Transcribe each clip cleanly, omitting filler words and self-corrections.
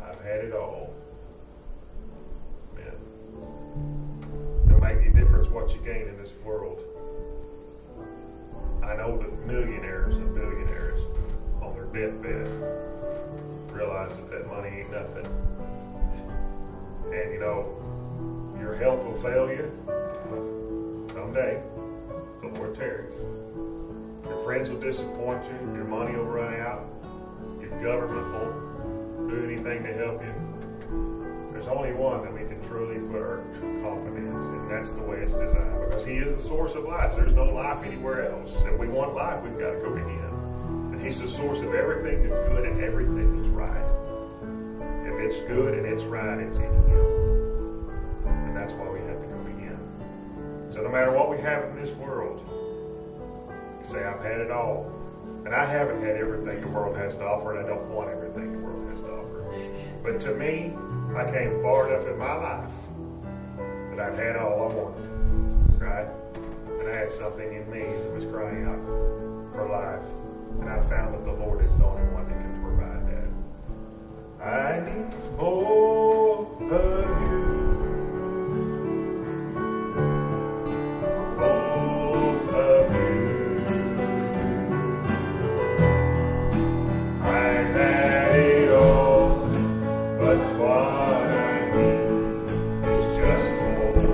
I've had it all. Amen. It'll make any difference what you gain in this world. I know that millionaires and billionaires on their deathbed realize that money ain't nothing. And your health will fail you someday. The Lord tarries. Your friends will disappoint you. Your money will run out. Your government won't do anything to help you. There's only one that we can truly put our confidence in, and that's the way it's designed, because He is the source of life. There's no life anywhere else. If we want life, we've got to go to Him. And He's the source of everything that's good and everything that's right. If it's good and it's right, it's in Him. And that's why we have to go to Him. So no matter what we have in this world, you say, I've had it all. And I haven't had everything the world has to offer, and I don't want everything the world has to offer. But to me, I came far enough in my life that I've had all I wanted, right? And I had something in me that was crying out for life. And I found that the Lord is the only one that can provide that. I need more of you. More of you. I've had it all, but what I need is just more of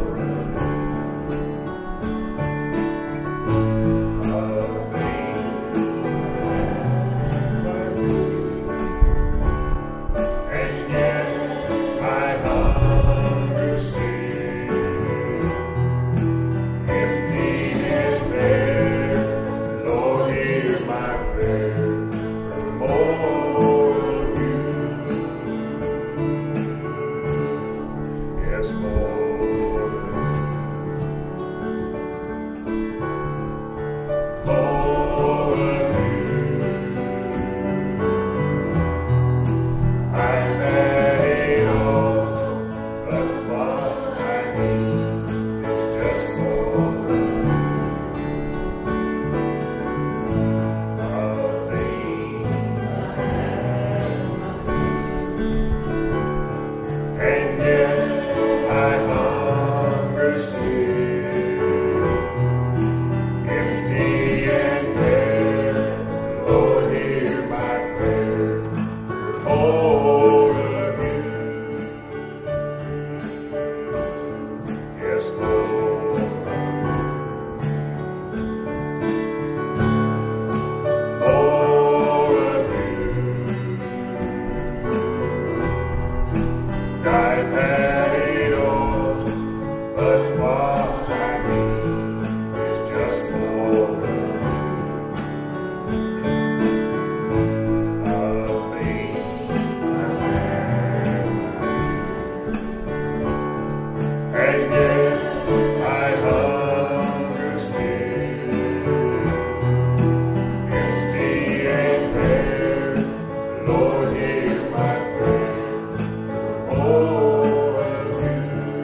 things. And yet my hunger still empty and bare. Lord, hear my prayer for more of you. Yes, more of you. More of you. I've had it all, but what I need is just more of things. And yet my hunger still empty and bare. Lord, hear my prayer for more of you. Yes, Lord. More of you. I've had it all, but what I need is just more of things and yet my hunger still empty and bare. Lord, hear my prayer. More of you.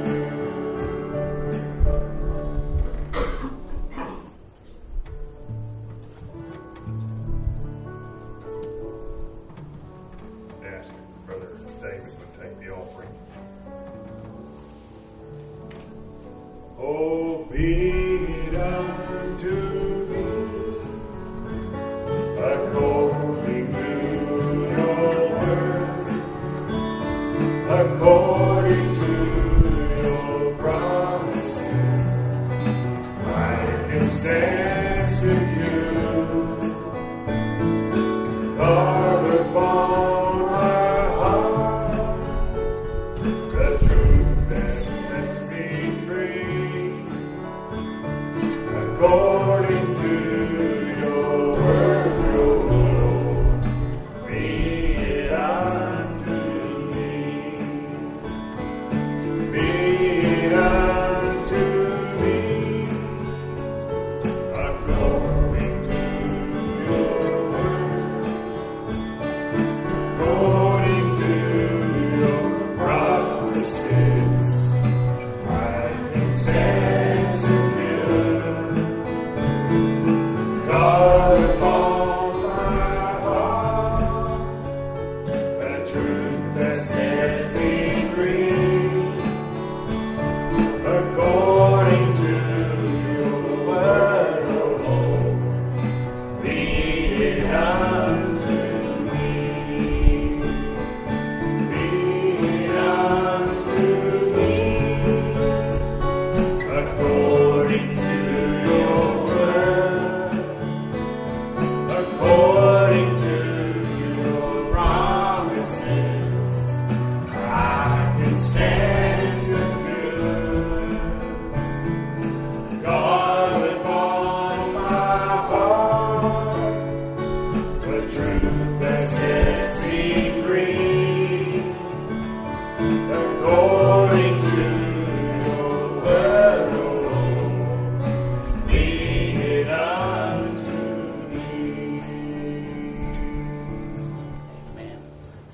Ask if Brother David would take the offering. Oh, be it unto thee according to your word, according to your promises. I can stand secure, carve upon my heart the truth that sets me free, according to your word, your Lord. Be it unto me. Be it unto me, according to your word, according to your promises. I can stand secure, God upon my heart, the truth that sets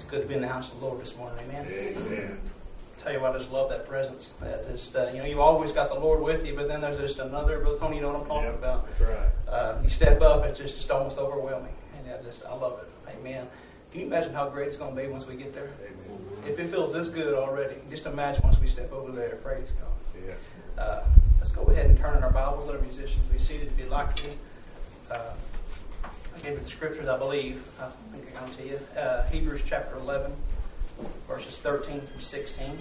good to be in the house of the Lord this morning. Amen. Amen. Tell you what, I just love that presence. That just, you've always got the Lord with you, but then there's just another, Brother Tony, you know what I'm talking about. That's right. You step up, it's just almost overwhelming. And I love it. Amen. Can you imagine how great it's going to be once we get there? Amen. If it feels this good already, just imagine once we step over there. Praise God. Yes. Let's go ahead and turn in our Bibles. Let our musicians be seated if you'd like to. I gave you the scriptures, I believe. I think I got them to you. Hebrews chapter 11, verses 13 through 16.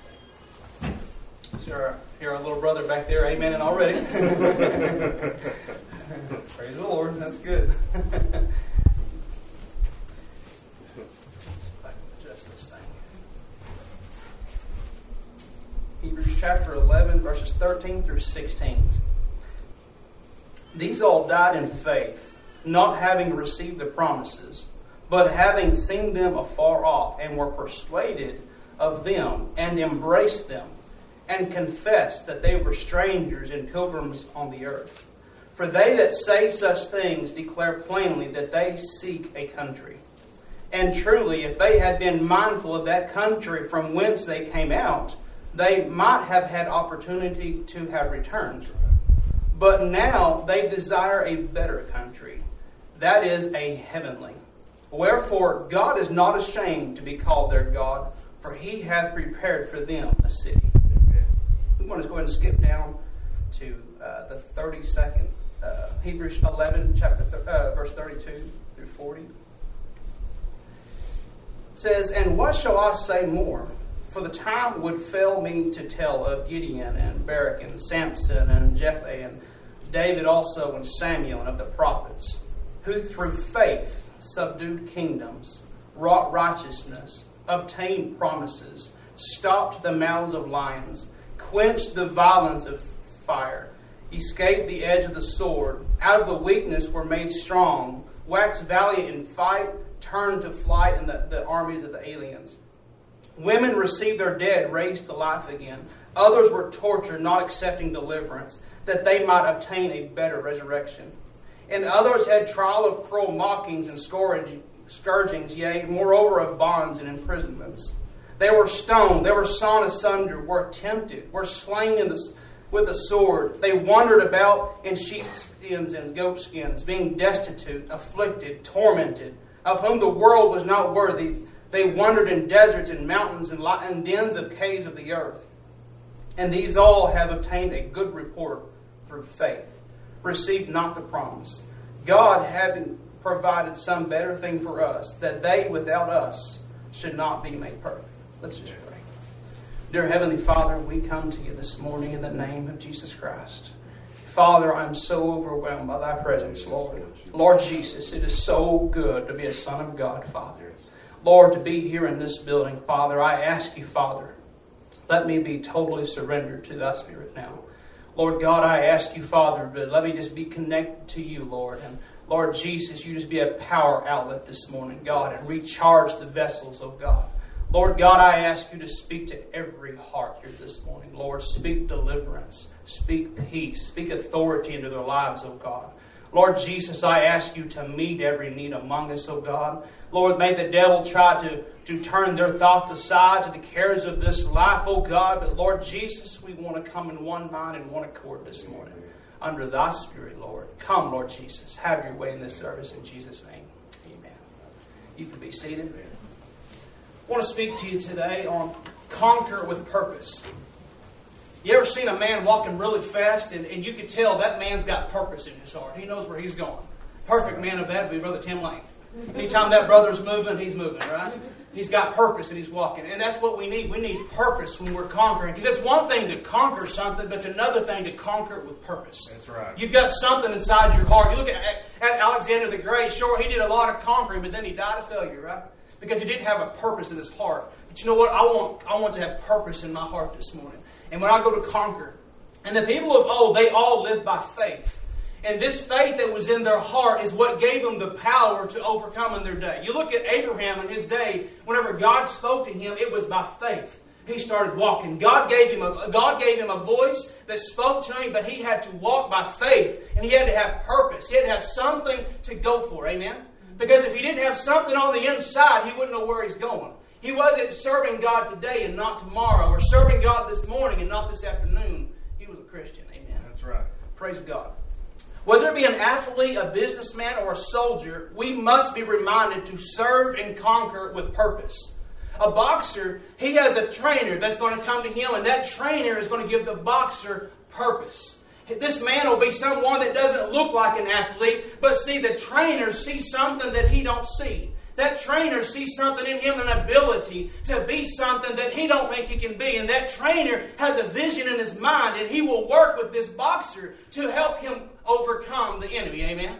So hear our little brother back there, amen, and already. Praise the Lord, that's good. Adjust this thing. Hebrews chapter 11, verses 13 through 16. These all died in faith, not having received the promises, but having seen them afar off, and were persuaded of them, and embraced them, and confessed that they were strangers and pilgrims on the earth. For they that say such things declare plainly that they seek a country. And truly, if they had been mindful of that country from whence they came out, they might have had opportunity to have returned. But now they desire a better country, that is, a heavenly. Wherefore God is not ashamed to be called their God, for He hath prepared for them a city. We want to go ahead and skip down to the 32nd, Hebrews 11, verse 32 through 40. It says, "And what shall I say more? For the time would fail me to tell of Gideon and Barak and Samson and Jephthah and David also and Samuel and of the prophets, who through faith subdued kingdoms, wrought righteousness, obtained promises, stopped the mouths of lions, quenched the violence of fire, escaped the edge of the sword, out of the weakness were made strong, waxed valiant in fight, turned to flight in the armies of the aliens. Women received their dead raised to life again. Others were tortured, not accepting deliverance, that they might obtain a better resurrection. And others had trial of cruel mockings and scourgings, yea, moreover of bonds and imprisonments. They were stoned, they were sawn asunder, were tempted, were slain with a sword. They wandered about in sheepskins and goatskins, being destitute, afflicted, tormented, of whom the world was not worthy. They wandered in deserts and mountains and dens of caves of the earth. And these all have obtained a good report through faith, received not the promise, God having provided some better thing for us, that they without us should not be made perfect." Let's just pray. Dear Heavenly Father, we come to you this morning in the name of Jesus Christ. Father, I'm so overwhelmed by thy presence, Lord. Lord Jesus, it is so good to be a son of God, Father. Lord, to be here in this building, Father, I ask you, Father, let me be totally surrendered to thy Spirit now. Lord God, I ask you, Father, but let me just be connected to you, Lord. And Lord Jesus, you just be a power outlet this morning, God, and recharge the vessels, oh God. Lord God, I ask you to speak to every heart here this morning. Lord, speak deliverance, speak peace, speak authority into their lives, oh God. Lord Jesus, I ask you to meet every need among us, oh God. Lord, may the devil try to turn their thoughts aside to the cares of this life, oh God. But Lord Jesus, we want to come in one mind and one accord this morning under thy Spirit, Lord. Come, Lord Jesus. Have your way in this service in Jesus' name. Amen. You can be seated. I want to speak to you today on conquer with purpose. You ever seen a man walking really fast and you could tell that man's got purpose in his heart. He knows where he's going. Perfect man of that would be Brother Tim Lane. Anytime that brother's moving, he's moving, right? He's got purpose and he's walking. And that's what we need. We need purpose when we're conquering. Because it's one thing to conquer something, but it's another thing to conquer it with purpose. That's right. You've got something inside your heart. You look at Alexander the Great. Sure, he did a lot of conquering, but then he died of failure, right? Because he didn't have a purpose in his heart. But you know what? I want to have purpose in my heart this morning. And when I go to conquer, and the people of old, they all lived by faith. And this faith that was in their heart is what gave them the power to overcome in their day. You look at Abraham in his day, whenever God spoke to him, it was by faith. He started walking. God gave him a voice that spoke to him, but he had to walk by faith. And he had to have purpose. He had to have something to go for. Amen? Because if he didn't have something on the inside, he wouldn't know where he's going. He wasn't serving God today and not tomorrow, or serving God this morning and not this afternoon. He was a Christian. Amen. That's right. Praise God. Whether it be an athlete, a businessman, or a soldier, we must be reminded to serve and conquer with purpose. A boxer, he has a trainer that's going to come to him, and that trainer is going to give the boxer purpose. This man will be someone that doesn't look like an athlete, but see, the trainer sees something that he don't see. That trainer sees something in him, an ability to be something that he don't think he can be. And that trainer has a vision in his mind, and he will work with this boxer to help him overcome the enemy. Amen?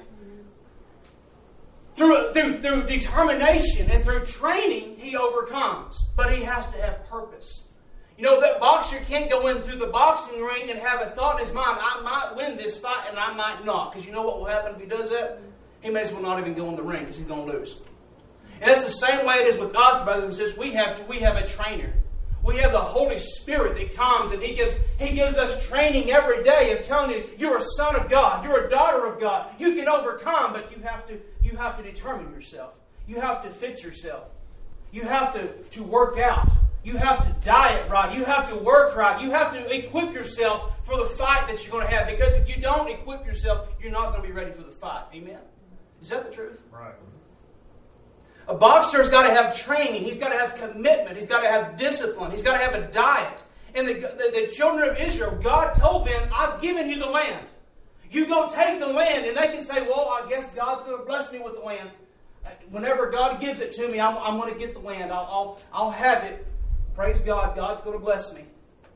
Through determination and through training, he overcomes. But he has to have purpose. You know, that boxer can't go in through the boxing ring and have a thought in his mind, I might win this fight and I might not. Because you know what will happen if he does that? He may as well not even go in the ring because he's going to lose. And that's the same way it is with us, brothers and sisters. We have a trainer. We have the Holy Spirit that comes and He gives us training every day of telling you, you're a son of God, you're a daughter of God. You can overcome, but you have to determine yourself. You have to fit yourself. You have to work out. You have to diet right. You have to work right. You have to equip yourself for the fight that you're going to have. Because if you don't equip yourself, you're not going to be ready for the fight. Amen? Is that the truth? Right. A boxer's got to have training. He's got to have commitment. He's got to have discipline. He's got to have a diet. And the children of Israel, God told them, I've given you the land. You go take the land. And they can say, well, I guess God's going to bless me with the land. Whenever God gives it to me, I'm going to get the land. I'll have it. Praise God. God's going to bless me.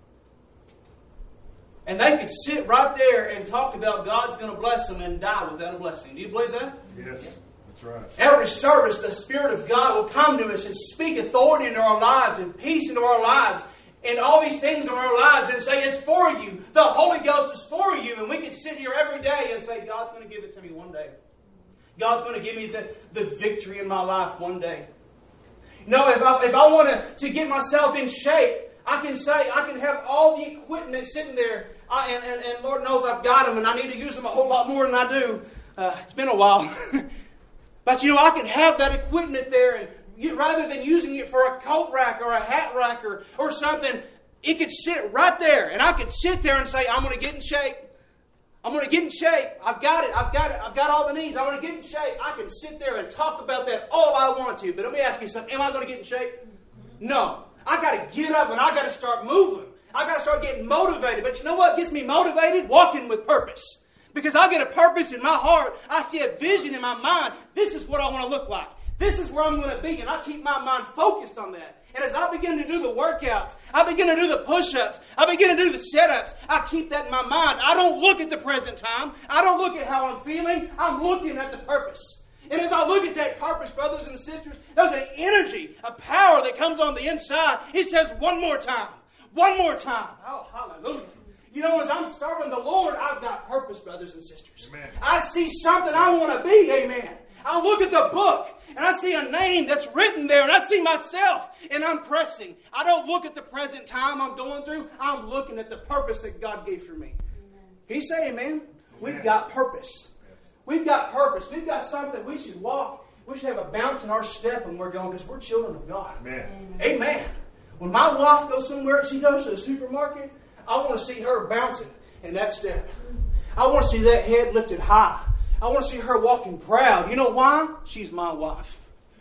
And they could sit right there and talk about God's going to bless them and die without a blessing. Do you believe that? Yes. That's right. Every service, the Spirit of God will come to us and speak authority into our lives and peace into our lives and all these things in our lives and say, it's for you. The Holy Ghost is for you. And we can sit here every day and say, God's going to give it to me one day. God's going to give me the victory in my life one day. No, if I want to get myself in shape, I can have all the equipment sitting there. And Lord knows I've got them and I need to use them a whole lot more than I do. It's been a while. But I can have that equipment there and rather than using it for a coat rack or a hat rack or something, it could sit right there. And I could sit there and say, I'm going to get in shape. I'm going to get in shape. I've got it. I've got all the needs. I want to get in shape. I can sit there and talk about that all I want to. But let me ask you something. Am I going to get in shape? No. I got to get up and I got to start moving. I got to start getting motivated. But you know what gets me motivated? Walking with purpose. Because I get a purpose in my heart. I see a vision in my mind. This is what I want to look like. This is where I'm going to be. And I keep my mind focused on that. And as I begin to do the workouts, I begin to do the push-ups, I begin to do the sit-ups, I keep that in my mind. I don't look at the present time. I don't look at how I'm feeling. I'm looking at the purpose. And as I look at that purpose, brothers and sisters, there's an energy, a power that comes on the inside. It says, one more time. One more time. Oh, hallelujah. As I'm serving the Lord, I've got purpose, brothers and sisters. Amen. I see something I want to be, amen. I look at the book, and I see a name that's written there, and I see myself, and I'm pressing. I don't look at the present time I'm going through. I'm looking at the purpose that God gave for me. Amen. Can you say amen? We've got purpose. We've got purpose. We've got something we should walk. We should have a bounce in our step when we're going, because we're children of God. Amen. Amen. When my wife goes somewhere, she goes to the supermarket, I want to see her bouncing in that step. I want to see that head lifted high. I want to see her walking proud. You know why? She's my wife.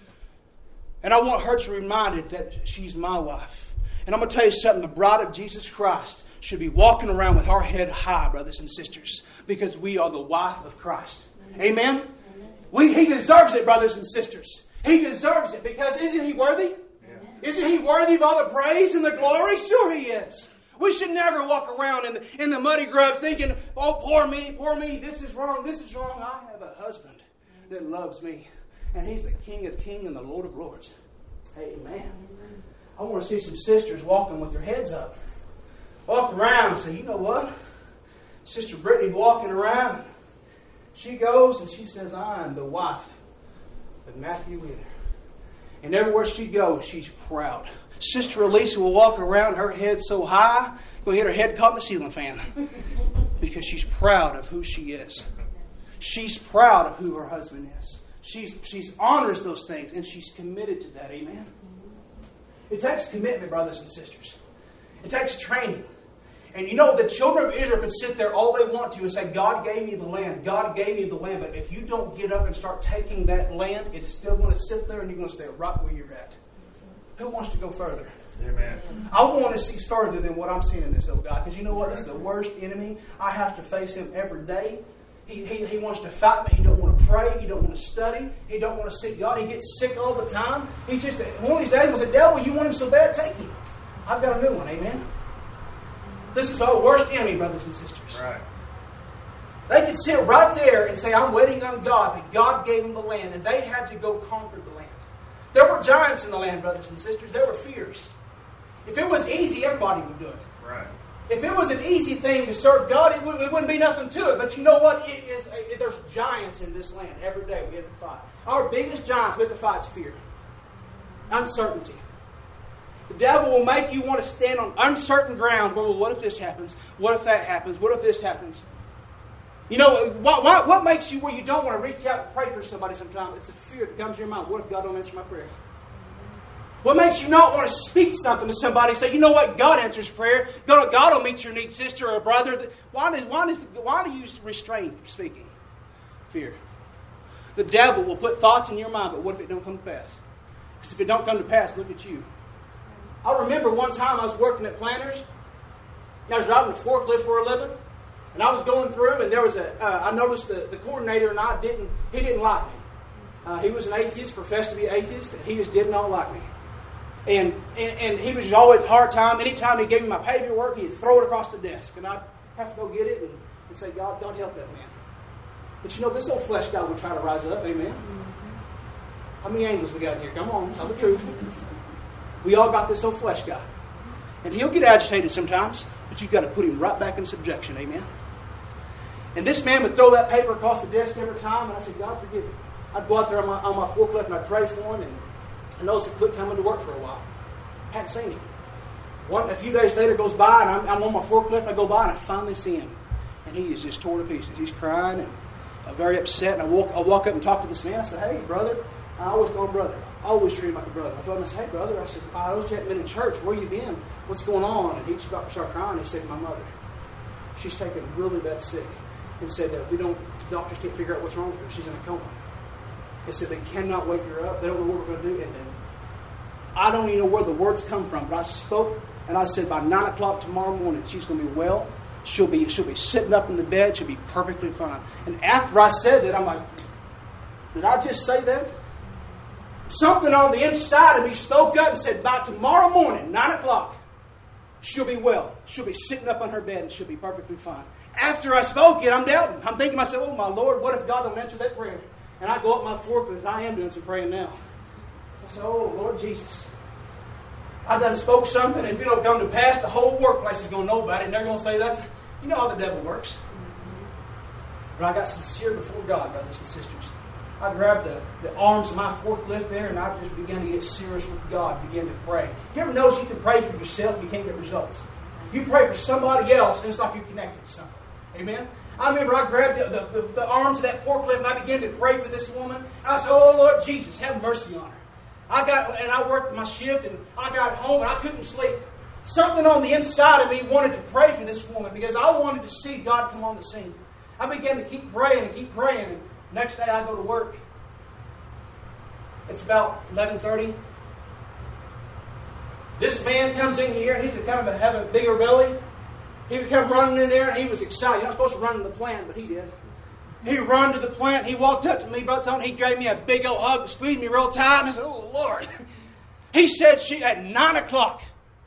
And I want her to be reminded that she's my wife. And I'm going to tell you something. The bride of Jesus Christ should be walking around with our head high, brothers and sisters, because we are the wife of Christ. Amen? He deserves it, brothers and sisters. He deserves it because isn't He worthy? Yeah. Isn't He worthy of all the praise and the glory? Sure He is. We should never walk around in the muddy grubs thinking, oh, poor me, this is wrong. I have a husband that loves me. And He's the King of Kings and the Lord of Lords. Amen. I want to see some sisters walking with their heads up. Walk around and say, you know what? Sister Brittany walking around. She goes and she says, I am the wife of Matthew Wheeler. And everywhere she goes, she's proud. Sister Elisa will walk around, her head so high, you'll hit her head caught in the ceiling fan. Because she's proud of who she is. She's proud of who her husband is. She's honors those things, and she's committed to that. Amen? It takes commitment, brothers and sisters. It takes training. And you know, the children of Israel can sit there all they want to and say, God gave me the land. God gave me the land. But if you don't get up and start taking that land, it's still going to sit there and you're going to stay right where you're at. Who wants to go further? Amen. I want to see further than what I'm seeing in this old guy. Because you know what? That's the worst enemy. I have to face him every day. He wants to fight me. He don't want to pray. He don't want to study. He don't want to seek God. He gets sick all the time. He's just, one of these days was the devil. You want him so bad, take him. I've got a new one. Amen. This is our worst enemy, brothers and sisters. Right. They could sit right there and say, I'm waiting on God, but God gave them the land, and they had to go conquer the land. There were giants in the land, brothers and sisters. There were fears. If it was easy, everybody would do it. Right. If it was an easy thing to serve God, it wouldn't be nothing to it. But you know what? There's giants in this land. Every day we have to fight. Our biggest giants we have to fight is fear. Uncertainty. The devil will make you want to stand on uncertain ground. Well, what if this happens? What if that happens? What if this happens? You know, what makes you where you don't want to reach out and pray for somebody sometimes? It's a fear that comes to your mind. What if God don't answer my prayer? What makes you not want to speak something to somebody and say, you know what, God answers prayer. God will meet your need, sister or brother. Why do you restrain from speaking? Fear. The devil will put thoughts in your mind, but what if it don't come to pass? Because if it don't come to pass, look at you. I remember one time I was working at Planters. I was driving a forklift for a living. And I was going through, and there was I noticed the coordinator and he didn't like me. He was an atheist, professed to be an atheist, and he just did not like me. And he was always a hard time. Anytime he gave me my paperwork, he'd throw it across the desk. And I'd have to go get it and say, God help that man. But you know, this old flesh guy would try to rise up. Amen. How many angels we got in here? Come on, tell the truth. We all got this old flesh guy. And he'll get agitated sometimes, but you've got to put him right back in subjection. Amen. And this man would throw that paper across the desk every time, and I said, God, forgive me. I'd go out there on my forklift and I'd pray for him, and I noticed he quit coming to work for a while. Hadn't seen him. A few days later goes by, and I'm on my forklift, I go by, and I finally see him. And he is just torn to pieces. He's crying, and I'm very upset, and I walk up and talk to this man. I said, hey, brother. I always call him brother. I always treat him like a brother. I told him, I said, hey, brother. I said, I noticed you haven't been in church. Where you been? What's going on? And he just about to start crying. He said, my mother. She's taken really bad sick. And said that the doctors can't figure out what's wrong with her. She's in a coma. They said they cannot wake her up. They don't know what we're going to do. And then I don't even know where the words come from. But I spoke and I said by 9 o'clock tomorrow morning, she's going to be well. She'll be sitting up in the bed. She'll be perfectly fine. And after I said that, I'm like, did I just say that? Something on the inside of me spoke up and said, by tomorrow morning, 9 o'clock, she'll be well. She'll be sitting up on her bed and she'll be perfectly fine. After I spoke it, I'm doubting. I'm thinking to myself, oh my Lord, what if God don't answer that prayer? And I go up my forklift. I am doing some praying now. I said, oh Lord Jesus, I done spoke something, and if it don't come to pass, the whole workplace is going to know about it, and they're going to say that. You know how the devil works. But I got sincere before God, brothers and sisters. I grabbed the arms of my forklift there, and I just began to get serious with God, began to pray. You ever notice you can pray for yourself and you can't get results? You pray for somebody else, and it's like you're connected to something. Amen? I remember I grabbed the arms of that forklift, and I began to pray for this woman. And I said, oh, Lord Jesus, have mercy on her. I worked my shift, and I got home, and I couldn't sleep. Something on the inside of me wanted to pray for this woman because I wanted to see God come on the scene. I began to keep praying and keep praying, and next day I go to work. It's about 11:30. This man comes in here, and he's kind of have a bigger belly. He would come running in there, and he was excited. You're not supposed to run in the plant, but he did. He ran to the plant. He walked up to me, Brother Tony. He gave me a big old hug, squeezed me real tight, and I said, oh, Lord. He said at 9 o'clock,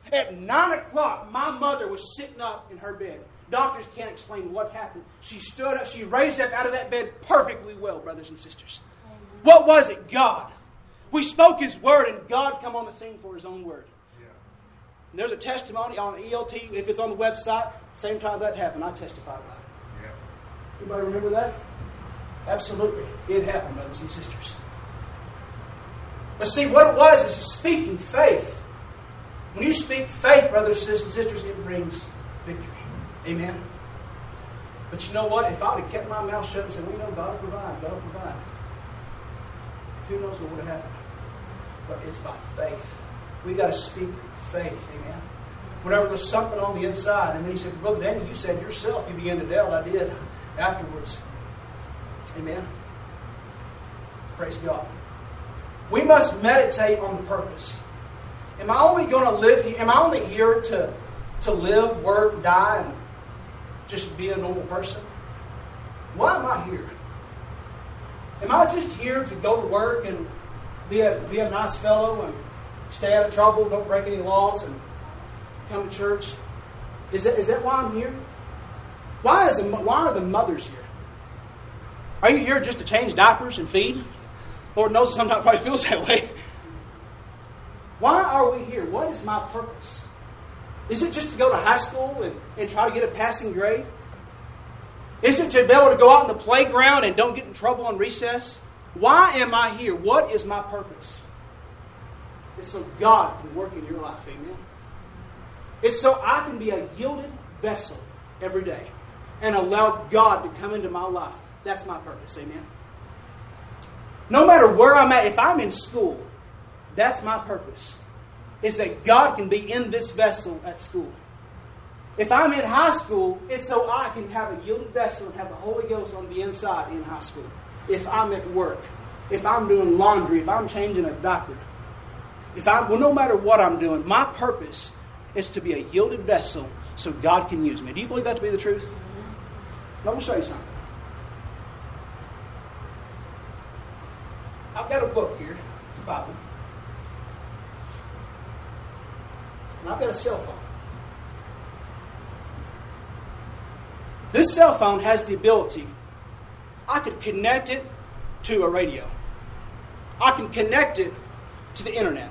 my mother was sitting up in her bed. Doctors can't explain what happened. She stood up. She raised up out of that bed perfectly well, brothers and sisters. What was it? God. We spoke His word, and God come on the scene for His own word. And there's a testimony on ELT, if it's on the website, same time that happened, I testified about it. Yeah. Anybody remember that? Absolutely. It happened, brothers and sisters. But see, what it was is speaking faith. When you speak faith, brothers and sisters, it brings victory. Amen? But you know what? If I would have kept my mouth shut and said, well, you know, God will provide, God will provide. who knows what would have happened? But it's by faith. We got to speak faith, amen. Whenever there's something on the inside, and then he said, Brother Danny, you said yourself, you began to doubt. I did afterwards. Amen. Praise God. We must meditate on the purpose. Am I only going to live here? Am I only here to live, work, die, and just be a normal person? Why am I here? Am I just here to go to work and be a nice fellow and stay out of trouble, don't break any laws, and come to church? Is that why I'm here? Why are the mothers here? Are you here just to change diapers and feed? Lord knows sometimes it probably feels that way. Why are we here? What is my purpose? Is it just to go to high school and try to get a passing grade? Is it to be able to go out in the playground and don't get in trouble on recess? Why am I here? What is my purpose? It's so God can work in your life, amen? It's so I can be a yielded vessel every day and allow God to come into my life. That's my purpose, amen? No matter where I'm at, if I'm in school, that's my purpose. Is that God can be in this vessel at school. If I'm in high school, it's so I can have a yielded vessel and have the Holy Ghost on the inside in high school. If I'm at work, if I'm doing laundry, if I'm changing a diaper, no matter what I'm doing, my purpose is to be a yielded vessel so God can use me. Do you believe that to be the truth? Let me show you something. I've got a book here. It's a Bible. And I've got a cell phone. This cell phone has the ability, I could connect it to a radio. I can connect it to the internet.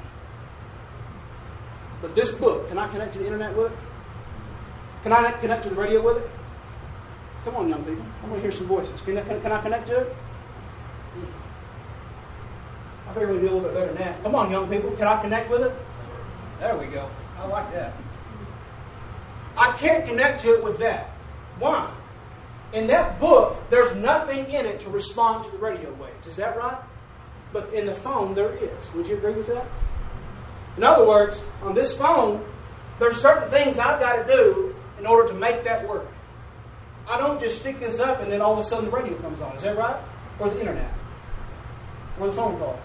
But this book, can I connect to the internet with it? Can I connect to the radio with it? Come on, young people. I want to hear some voices. Can I connect to it? I better really do a little bit better than that. Come on, young people. Can I connect with it? There we go. I like that. I can't connect to it with that. Why? In that book, there's nothing in it to respond to the radio waves. Is that right? But in the phone, there is. Would you agree with that? In other words, on this phone, there's certain things I've got to do in order to make that work. I don't just stick this up and then all of a sudden the radio comes on. Is that right? Or the internet. Or the phone call.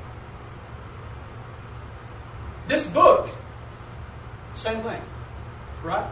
This book, same thing. Right?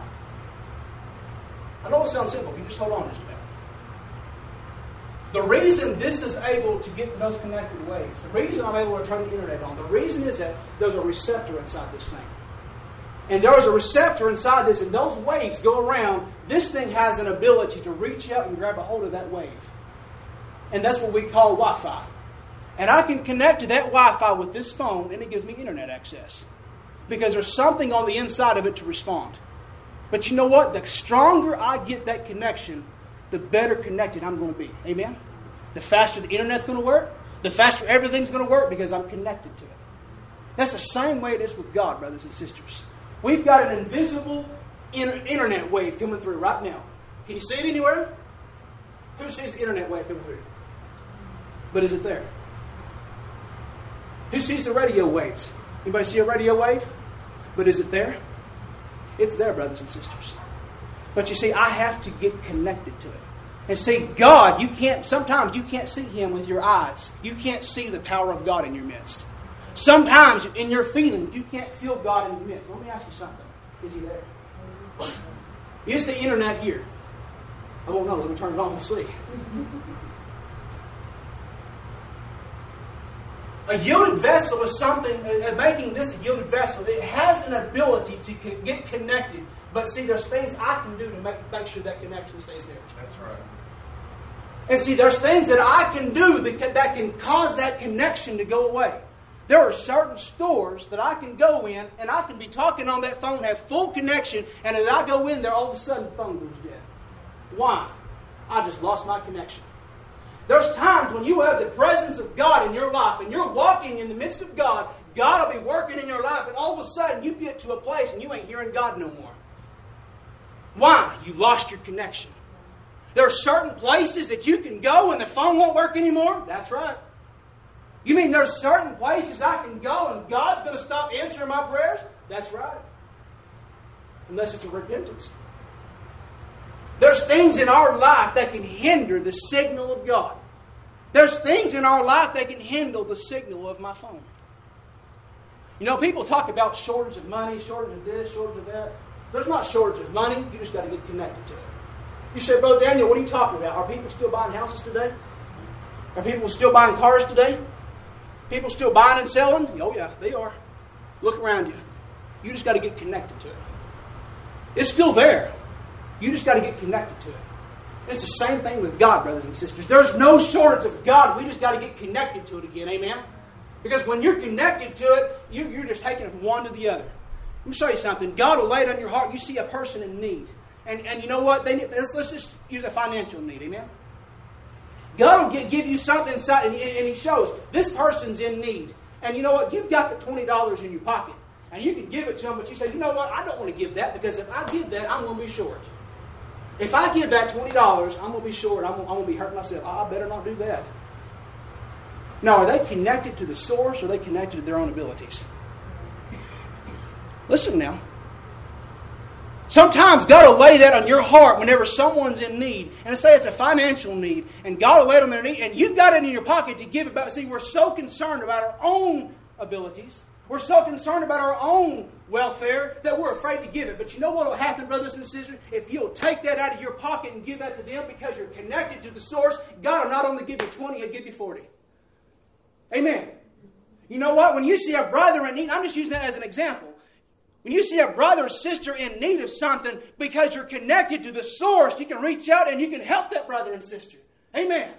I know it sounds simple. If you just hold on just a minute. The reason this is able to get to those connected waves, the reason I'm able to turn the internet on, the reason is that there's a receptor inside this thing. And there is a receptor inside this, and those waves go around. This thing has an ability to reach out and grab a hold of that wave. And that's what we call Wi-Fi. And I can connect to that Wi-Fi with this phone, and it gives me internet access. Because there's something on the inside of it to respond. But you know what? The stronger I get that connection, the better connected I'm going to be. Amen? The faster the internet's going to work, the faster everything's going to work because I'm connected to it. That's the same way it is with God, brothers and sisters. We've got an invisible internet wave coming through right now. Can you see it anywhere? Who sees the internet wave coming through? But is it there? Who sees the radio waves? Anybody see a radio wave? But is it there? It's there, brothers and sisters. But you see, I have to get connected to it. And see, God, sometimes you can't see Him with your eyes. You can't see the power of God in your midst. Sometimes in your feelings, you can't feel God in your midst. Let me ask you something. Is He there? Is the internet here? I won't know. Let me turn it on and see. A yielded vessel is something, making this a yielded vessel, it has an ability to get connected. But see, there's things I can do to make sure that connection stays there. That's right. And see, there's things that I can do that can cause that connection to go away. There are certain stores that I can go in, and I can be talking on that phone, have full connection, and as I go in there, all of a sudden the phone goes dead. Why? I just lost my connection. There's times when you have the presence of God in your life and you're walking in the midst of God, God will be working in your life, and all of a sudden you get to a place and you ain't hearing God no more. Why? You lost your connection. There are certain places that you can go and the phone won't work anymore. That's right. You mean there's certain places I can go and God's going to stop answering my prayers? That's right. Unless it's a repentance. There's things in our life that can hinder the signal of God. There's things in our life that can hinder the signal of my phone. You know, people talk about shortage of money, shortage of this, shortage of that. There's not shortage of money. You just got to get connected to it. You say, Brother Daniel, what are you talking about? Are people still buying houses today? Are people still buying cars today? People still buying and selling? Oh yeah, they are. Look around you. You just got to get connected to it. It's still there. You just got to get connected to it. It's the same thing with God, brothers and sisters. There's no shortage of God. We just got to get connected to it again. Amen? Because when you're connected to it, you're just taking it from one to the other. Let me show you something. God will lay it on your heart. You see a person in need. And you know what? Let's just use a financial need. Amen? God will give you something inside, and He shows this person's in need. And you know what? You've got the $20 in your pocket. And you can give it to them, but you say, you know what? I don't want to give that because if I give that, I'm going to be short. If I give that $20, I'm going to be short. I'm going to be hurting myself. I better not do that. Now, are they connected to the source or are they connected to their own abilities? Listen now. Sometimes God will lay that on your heart whenever someone's in need. And say it's a financial need. And God will lay it on their need. And you've got it in your pocket to give it back. See, we're so concerned about our own abilities. We're so concerned about our own welfare that we're afraid to give it. But you know what will happen, brothers and sisters? If you'll take that out of your pocket and give that to them because you're connected to the source, God will not only give you 20, He'll give you 40. Amen. You know what? When you see a brother in need, I'm just using that as an example. When you see a brother or sister in need of something, because you're connected to the source, you can reach out and you can help that brother and sister. Amen.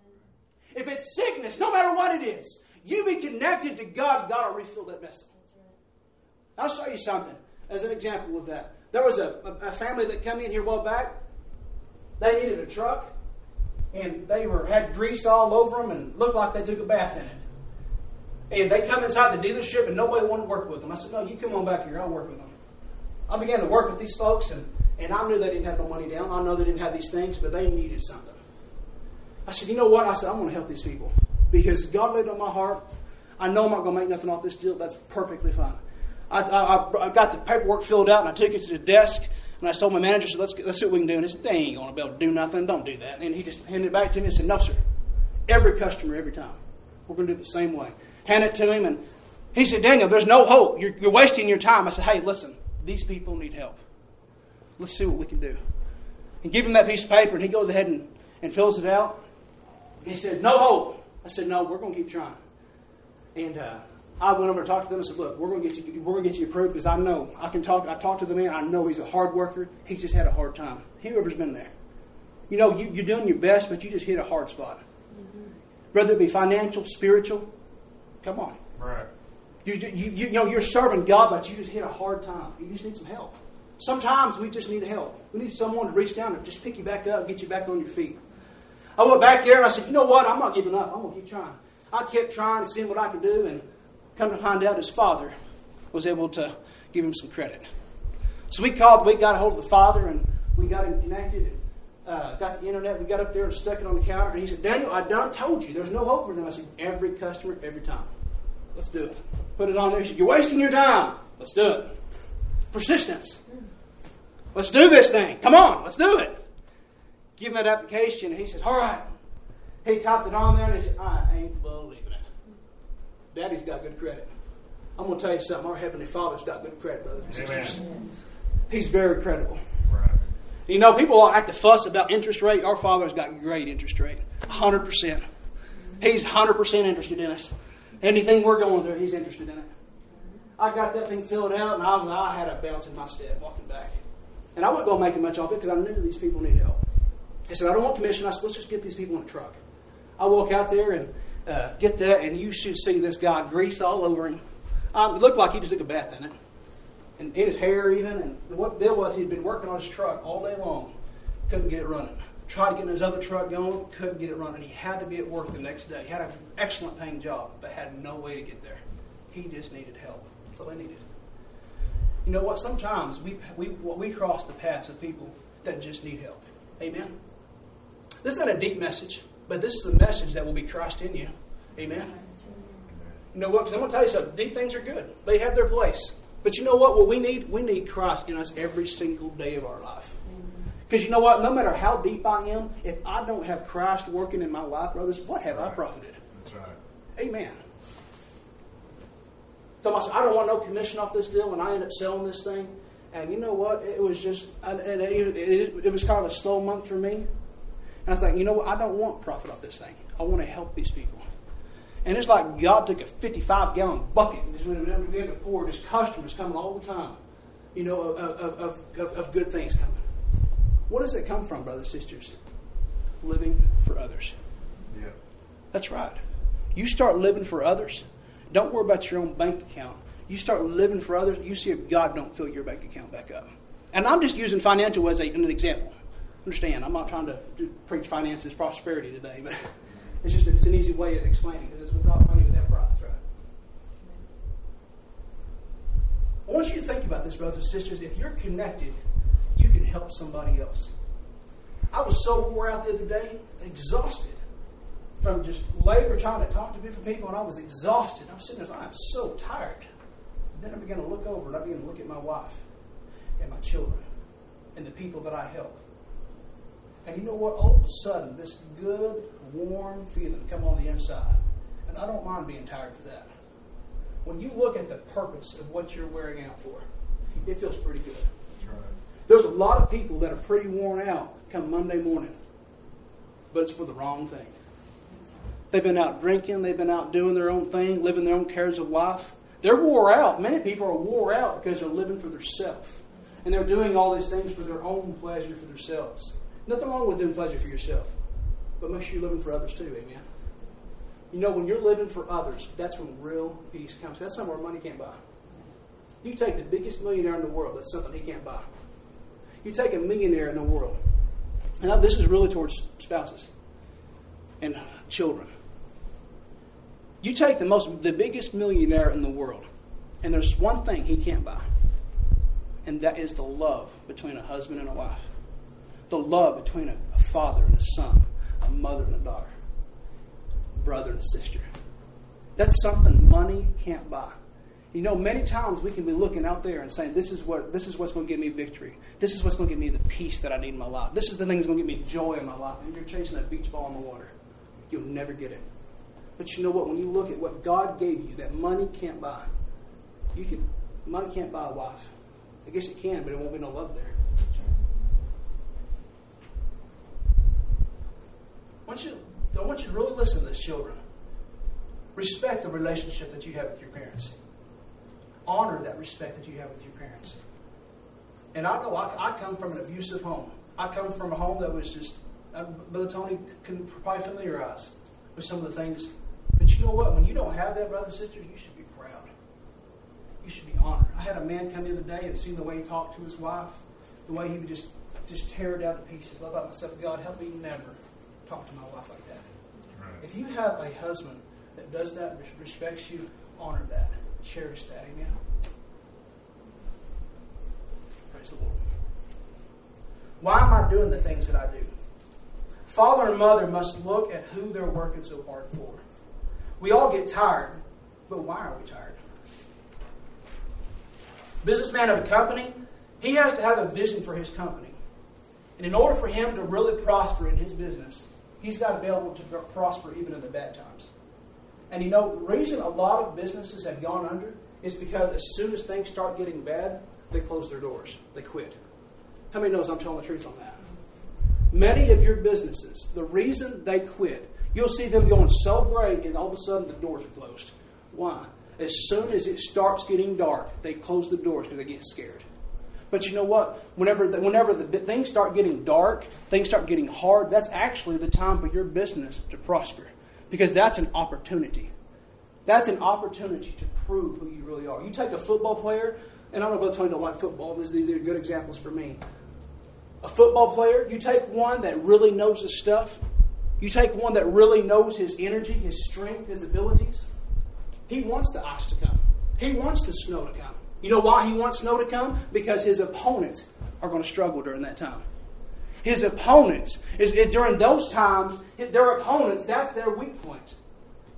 If it's sickness, no matter what it is, you be connected to God, God will refill that vessel. I'll show you something as an example of that. There was a family that came in here a while back. They needed a truck, and they had grease all over them and looked like they took a bath in it. And they come inside the dealership and nobody wanted to work with them. I said, no, you come on back here. I'll work with them. I began to work with these folks, and I knew they didn't have no money down. I know they didn't have these things, but they needed something. I said, you know what? I said, I'm going to help these people. Because God laid it on my heart. I know I'm not going to make nothing off this deal. That's perfectly fine. I got the paperwork filled out, and I took it to the desk, and I told my manager, so let's see what we can do. And he said, they ain't going to be able to do nothing. Don't do that. And he just handed it back to me and said, no, sir. Every customer, every time. We're going to do it the same way. Hand it to him, and he said, Daniel, there's no hope. You're wasting your time. I said, hey, listen, these people need help. Let's see what we can do. And give him that piece of paper, and he goes ahead and fills it out. He said, no hope. I said, no, we're going to keep trying. And I went over and talked to them and said, look, we're going to get you approved because I know. I talked to the man. I know he's a hard worker. He's just had a hard time. Whoever's been there. You know, you're doing your best, but you just hit a hard spot. Mm-hmm. Whether it be financial, spiritual, come on. Right. You know, you're serving God, but you just hit a hard time. You just need some help. Sometimes we just need help. We need someone to reach down and just pick you back up and get you back on your feet. I went back there and I said, you know what? I'm not giving up. I'm going to keep trying. I kept trying and seeing what I could do, and come to find out his father was able to give him some credit. So we got a hold of the father, and we got him connected, and got the internet. We got up there and stuck it on the counter, and he said, Daniel, I done told you there's no hope for them. I said, every customer, every time. Let's do it. Put it on there. He said, you're wasting your time. Let's do it. Persistence. Let's do this thing. Come on, let's do it. Give him that application, and he says, all right. He typed it on there, and he said, I ain't believing it. Daddy's got good credit. I'm going to tell you something. Our Heavenly Father's got good credit, brothers and sisters. Amen. He's very credible. Right. You know, people like to fuss about interest rate. Our Father's got great interest rate. 100%. He's 100% interested in us. Anything we're going through, He's interested in it. I got that thing filled out, and I had a bounce in my step walking back. And I wasn't going to make much of it because I knew these people need help. I said, I don't want commission. I said, let's just get these people in a truck. I walk out there and get that, and you should see this guy, grease all over him. It looked like he just took a bath in it. And in his hair even. And what the deal was, he'd been working on his truck all day long. Couldn't get it running. Tried to get his other truck going. Couldn't get it running. He had to be at work the next day. He had an excellent paying job, but had no way to get there. He just needed help. That's all he needed. You know what? Sometimes we cross the paths of people that just need help. Amen? This is not a deep message, but this is a message that will be Christ in you. Amen? You know what? Because I'm going to tell you something. Deep things are good. They have their place. But you know what we need? We need Christ in us every single day of our life. Because you know what? No matter how deep I am, if I don't have Christ working in my life, brothers, what have I profited? That's right. Amen. So I don't want no commission off this deal, and I end up selling this thing. And you know what? It was just, it was kind of a slow month for me. And I was like, you know what? I don't want profit off this thing. I want to help these people. And it's like God took a 55-gallon bucket and just began to pour, just customers coming all the time, you know, of good things coming. What does it come from, brothers and sisters? Living for others. Yeah. That's right. You start living for others. Don't worry about your own bank account. You start living for others, you see if God don't fill your bank account back up. And I'm just using financial as an example. Understand, I'm not trying to preach finances prosperity today, but it's an easy way of explaining, because it's without money, without price, right? I want you to think about this, brothers and sisters. If you're connected, you can help somebody else. I was so wore out the other day, exhausted from just labor trying to talk to different people, and I was exhausted. I was sitting there, I'm so tired. Then I began to look over, and I began to look at my wife and my children and the people that I help. And you know what? All of a sudden, this good, warm feeling come on the inside. And I don't mind being tired for that. When you look at the purpose of what you're wearing out for, it feels pretty good. That's right. There's a lot of people that are pretty worn out come Monday morning, but it's for the wrong thing. They've been out drinking, they've been out doing their own thing, living their own cares of life. They're wore out. Many people are wore out because they're living for themselves. And they're doing all these things for their own pleasure for themselves. Nothing wrong with doing pleasure for yourself. But make sure you're living for others too, amen? You know, when you're living for others, that's when real peace comes. That's somewhere money can't buy. You take the biggest millionaire in the world, that's something he can't buy. You take a millionaire in the world, and now this is really towards spouses and children. You take the biggest millionaire in the world, and there's one thing he can't buy, and that is the love between a husband and a wife. The love between a father and a son, a mother and a daughter, brother and sister. That's something money can't buy. You know, many times we can be looking out there and saying, this is what's going to give me victory. This is what's going to give me the peace that I need in my life. This is the thing that's going to give me joy in my life. And you're chasing that beach ball in the water. You'll never get it. But you know what? When you look at what God gave you, that money can't buy. Money can't buy a wife. I guess it can, but it won't be no love there. I want you to really listen to this, children. Respect the relationship that you have with your parents. Honor that respect that you have with your parents. And I know I come from an abusive home. I come from a home that was just, Brother Tony can probably familiarize with some of the things. But you know what? When you don't have that, brothers and sisters, you should be proud. You should be honored. I had a man come the other day and seen the way he talked to his wife, the way he would just tear her down to pieces. I thought to myself, God, help me never talk to my wife like that. Right. If you have a husband that does that, respects you, honor that, cherish that. Amen. Praise the Lord. Why am I doing the things that I do? Father and mother must look at who they're working so hard for. We all get tired, but why are we tired? Businessman of a company, he has to have a vision for his company. And in order for him to really prosper in his business, he's got to be able to prosper even in the bad times. And you know, the reason a lot of businesses have gone under is because as soon as things start getting bad, they close their doors. They quit. How many knows I'm telling the truth on that? Many of your businesses, the reason they quit, you'll see them going so great and all of a sudden the doors are closed. Why? As soon as it starts getting dark, they close the doors because they get scared. But you know what? Whenever the things start getting dark, things start getting hard, that's actually the time for your business to prosper. Because that's an opportunity. That's an opportunity to prove who you really are. You take a football player, and I don't know about Tony don't like football. These are good examples for me. A football player, you take one that really knows his stuff. You take one that really knows his energy, his strength, his abilities. He wants the ice to come. He wants the snow to come. You know why he wants snow to come? Because his opponents are going to struggle during that time. His opponents, during those times, their opponents, that's their weak point.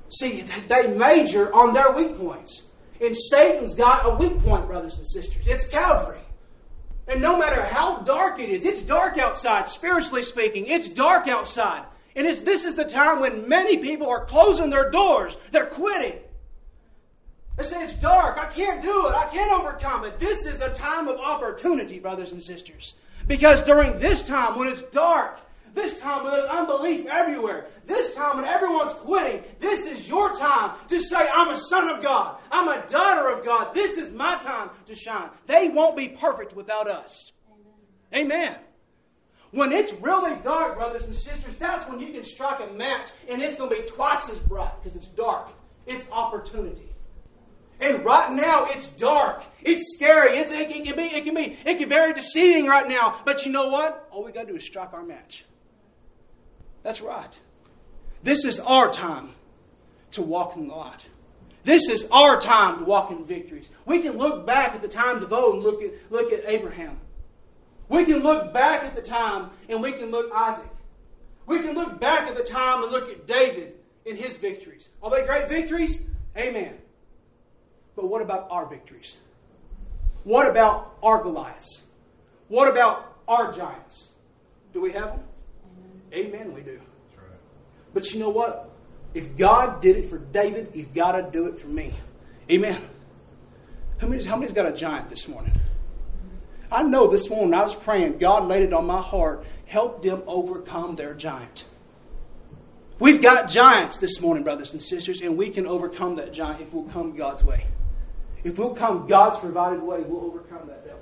See, they major on their weak points. And Satan's got a weak point, brothers and sisters. It's Calvary. And no matter how dark it is, it's dark outside, spiritually speaking. It's dark outside. And this is the time when many people are closing their doors. They're quitting. They say, it's dark. I can't do it. I can't overcome it. This is the time of opportunity, brothers and sisters. Because during this time when it's dark, this time when there's unbelief everywhere, this time when everyone's quitting, this is your time to say, I'm a son of God. I'm a daughter of God. This is my time to shine. They won't be perfect without us. Amen. When it's really dark, brothers and sisters, that's when you can strike a match and it's going to be twice as bright because it's dark. It's opportunity. And right now, it's dark. It's scary. It can be very deceiving right now. But you know what? All we got to do is strike our match. That's right. This is our time to walk in the light. This is our time to walk in victories. We can look back at the times of old and look at Abraham. We can look back at the time and we can look at Isaac. We can look back at the time and look at David and his victories. Are they great victories? Amen. But what about our victories? What about our Goliaths? What about our giants? Do we have them? Amen, we do. That's right. But you know what? If God did it for David, He's got to do it for me. Amen. How many's got a giant this morning? I know this morning I was praying, God laid it on my heart, help them overcome their giant. We've got giants this morning, brothers and sisters, and we can overcome that giant if we'll come God's way. If we'll come God's provided way, we'll overcome that devil.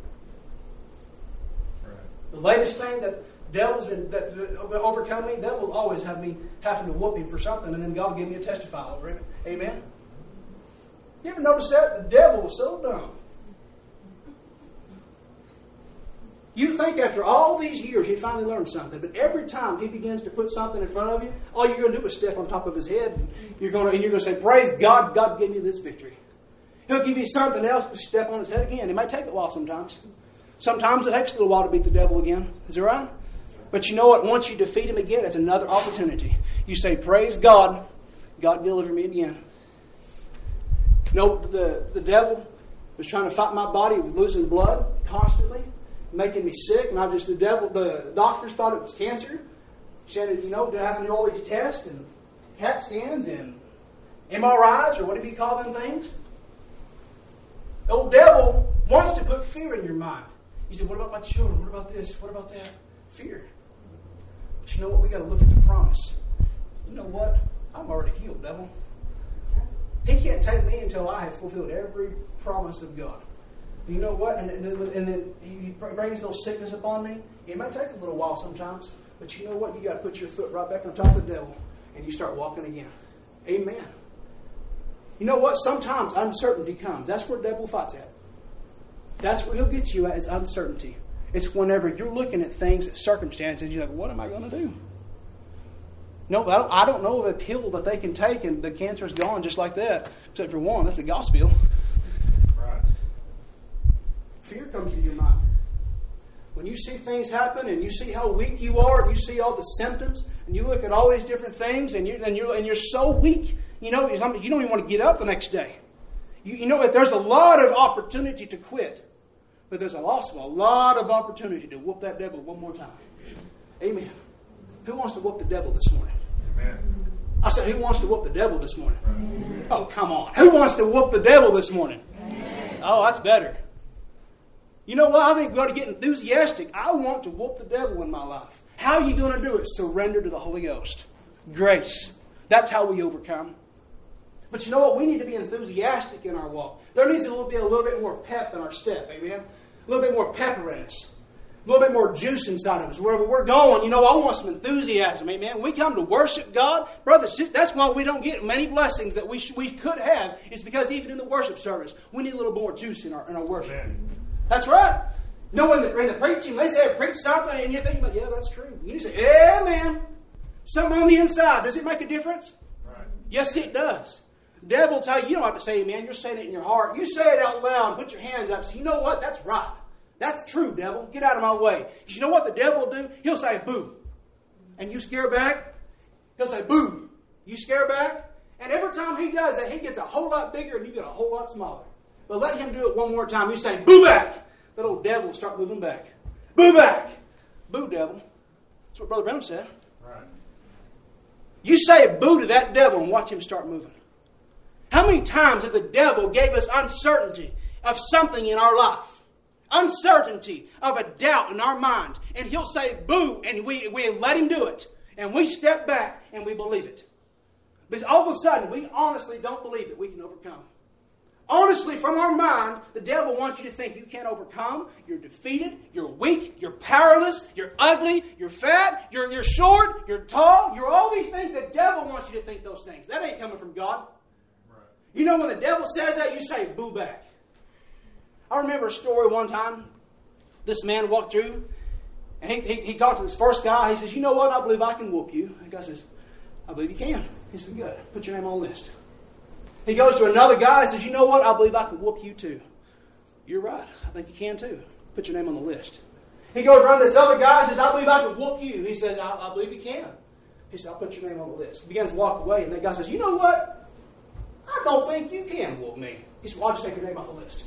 Right. The latest thing that devil's been overcome me, devil will always have me having to whoop him for something, and then God will give me a testify over it. Amen? You ever notice that? The devil is so dumb. You think after all these years he finally learned something, but every time he begins to put something in front of you, all you're going to do is step on top of his head, and you're going to say, praise God, God gave me this victory. He'll give you something else, but step on his head again. It might take a while sometimes. Sometimes it takes a little while to beat the devil again. Is that right? But you know what? Once you defeat him again, it's another opportunity. You say, praise God, God delivered me again. No, the devil was trying to fight my body with losing blood constantly, making me sick, and the doctors thought it was cancer. Said, they're having to do all these tests and CAT scans and MRIs or whatever you call them things. The old devil wants to put fear in your mind. You say, what about my children? What about this? What about that? Fear. But you know what? We got to look at the promise. You know what? I'm already healed, devil. He can't take me until I have fulfilled every promise of God. You know what? And then he brings no sickness upon me. It might take a little while sometimes. But you know what? You got to put your foot right back on top of the devil. And you start walking again. Amen. You know what? Sometimes uncertainty comes. That's where the devil fights at. That's where he'll get you at, is uncertainty. It's whenever you're looking at things, at circumstances, you're like, what am I going to do? No, I don't know of a pill that they can take and the cancer is gone just like that. Except for one, that's the gospel. Right. Fear comes to your mind. When you see things happen and you see how weak you are and you see all the symptoms and you look at all these different things and you're so weak, you don't even want to get up the next day. You know that there's a lot of opportunity to quit. But there's also a lot of opportunity to whoop that devil one more time. Amen. Who wants to whoop the devil this morning? Amen. I said, who wants to whoop the devil this morning? Amen. Oh, come on. Who wants to whoop the devil this morning? Amen. Oh, that's better. You know what? I think we ought to get enthusiastic. I want to whoop the devil in my life. How are you going to do it? Surrender to the Holy Ghost. Grace. That's how we overcome. But you know what? We need to be enthusiastic in our walk. There needs to be a little bit more pep in our step. Amen? A little bit more pepper in us. A little bit more juice inside of us. Wherever we're going, I want some enthusiasm. Amen? We come to worship God. Brothers, that's why we don't get many blessings that we could have. It's because even in the worship service, we need a little more juice in our worship. Amen. That's right. When the preaching, they say preach something, and you're thinking, yeah, that's true. You say, amen. Something on the inside. Does it make a difference? Right. Yes, it does. The devil will tell you, you don't have to say amen. You're saying it in your heart. You say it out loud. Put your hands up and say, you know what? That's right. That's true, devil. Get out of my way. Because you know what the devil will do? He'll say boo. And you scare back. He'll say boo. You scare back. And every time he does that, he gets a whole lot bigger and you get a whole lot smaller. But let him do it one more time. You say, boo back. That old devil will start moving back. Boo back. Boo, devil. That's what Brother Branham said. Right. You say a boo to that devil and watch him start moving. How many times has the devil gave us uncertainty of something in our life? Uncertainty of a doubt in our mind. And he'll say boo, and we let him do it. And we step back and we believe it. Because all of a sudden, we honestly don't believe that we can overcome. Honestly, from our mind, the devil wants you to think you can't overcome. You're defeated. You're weak. You're powerless. You're ugly. You're fat. You're short. You're tall. You're all these things. The devil wants you to think those things. That ain't coming from God. Right. You know, when the devil says that, you say, boo back. I remember a story one time. This man walked through, and he talked to this first guy. He says, you know what? I believe I can whoop you. And the guy says, I believe you can. He said, good. Put your name on the list. He goes to another guy and says, you know what? I believe I can whoop you too. You're right. I think you can too. Put your name on the list. He goes around to this other guy and says, I believe I can whoop you. He says, I believe you can. He said, I'll put your name on the list. He begins to walk away, and that guy says, you know what? I don't think you can whoop me. He said, well, I'll just take your name off the list.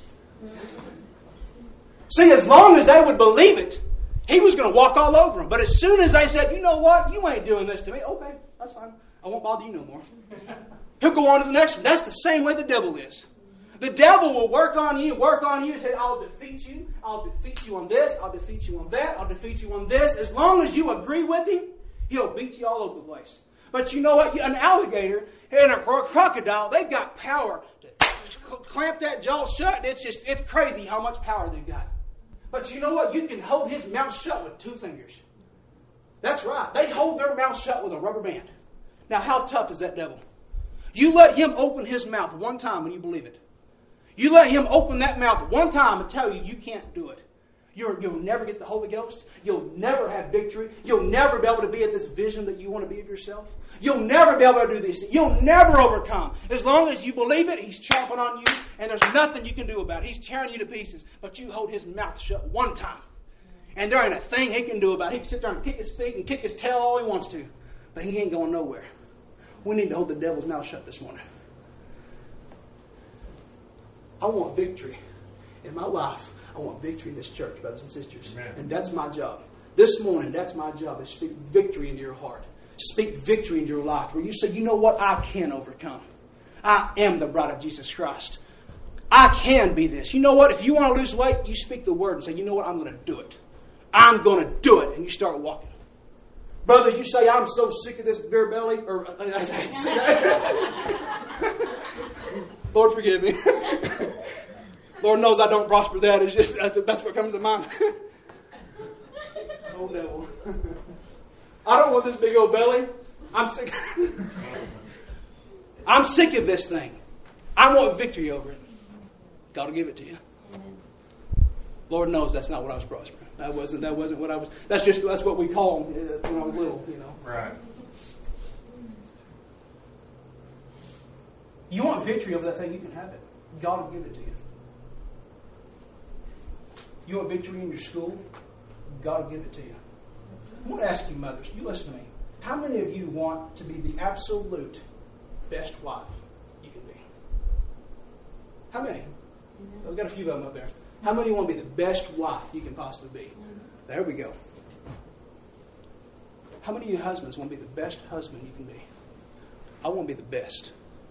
See, as long as they would believe it, he was going to walk all over them. But as soon as they said, you know what? You ain't doing this to me. Okay, that's fine. I won't bother you no more. He'll go on to the next one. That's the same way the devil is. The devil will work on you, and say, I'll defeat you. I'll defeat you on this. I'll defeat you on that. I'll defeat you on this. As long as you agree with him, he'll beat you all over the place. But you know what? An alligator and a crocodile, they've got power to clamp that jaw shut. It's crazy how much power they've got. But you know what? You can hold his mouth shut with 2 fingers. That's right. They hold their mouth shut with a rubber band. Now, how tough is that devil? You let him open his mouth one time and you believe it. You let him open that mouth one time and tell you you can't do it. You'll never get the Holy Ghost. You'll never have victory. You'll never be able to be at this vision that you want to be of yourself. You'll never be able to do this. You'll never overcome. As long as you believe it, he's chomping on you and there's nothing you can do about it. He's tearing you to pieces. But you hold his mouth shut one time. And there ain't a thing he can do about it. He can sit there and kick his feet and kick his tail all he wants to. But he ain't going nowhere. We need to hold the devil's mouth shut this morning. I want victory in my life. I want victory in this church, brothers and sisters. Amen. And that's my job. This morning, that's my job, is speak victory into your heart. Speak victory into your life. Where you say, you know what? I can overcome. I am the bride of Jesus Christ. I can be this. You know what? If you want to lose weight, you speak the word and say, you know what? I'm going to do it. I'm going to do it. And you start walking. Brothers, you say, I'm so sick of this beer belly. Or I hate to say that. Lord, forgive me. Lord knows I don't prosper that. It's just that's what comes to mind. Oh, devil. I don't want this big old belly. I'm sick. I'm sick of this thing. I want victory over it. God will give it to you. Lord knows that's not what I was prospering. That wasn't what I was. That's what we call them when I was little, you know. Right. You want victory over that thing, you can have it. God will give it to you. You want victory in your school? God will give it to you. I want to ask you, mothers, you listen to me. How many of you want to be the absolute best wife you can be? How many? I've got a few of them up there. How many want to be the best wife you can possibly be? There we go. How many of you husbands want to be the best husband you can be? I want to be the best.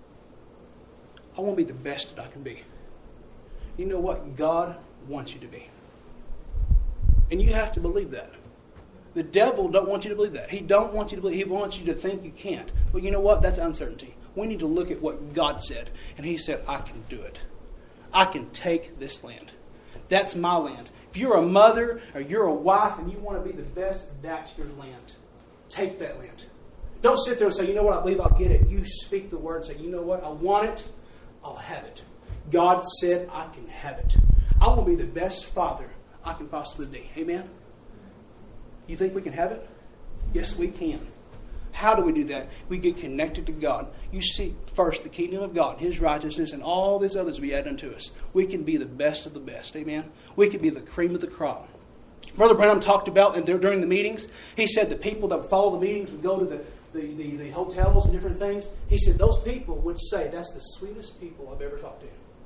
I want to be the best that I can be. You know what? God wants you to be. And you have to believe that. The devil don't want you to believe that. He don't want you to believe. He wants you to think you can't. But you know what? That's uncertainty. We need to look at what God said. And he said, I can do it. I can take this land. That's my land. If you're a mother or you're a wife and you want to be the best, that's your land. Take that land. Don't sit there and say, you know what, I believe I'll get it. You speak the word and say, you know what, I want it, I'll have it. God said I can have it. I want to be the best father I can possibly be. Amen? You think we can have it? Yes, we can. How do we do that? We get connected to God. You seek first the kingdom of God, His righteousness, and all these others we add unto us. We can be the best of the best. Amen? We can be the cream of the crop. Brother Branham talked about, and during the meetings, he said the people that would follow the meetings would go to the hotels and different things, he said those people would say, that's the sweetest people I've ever talked to.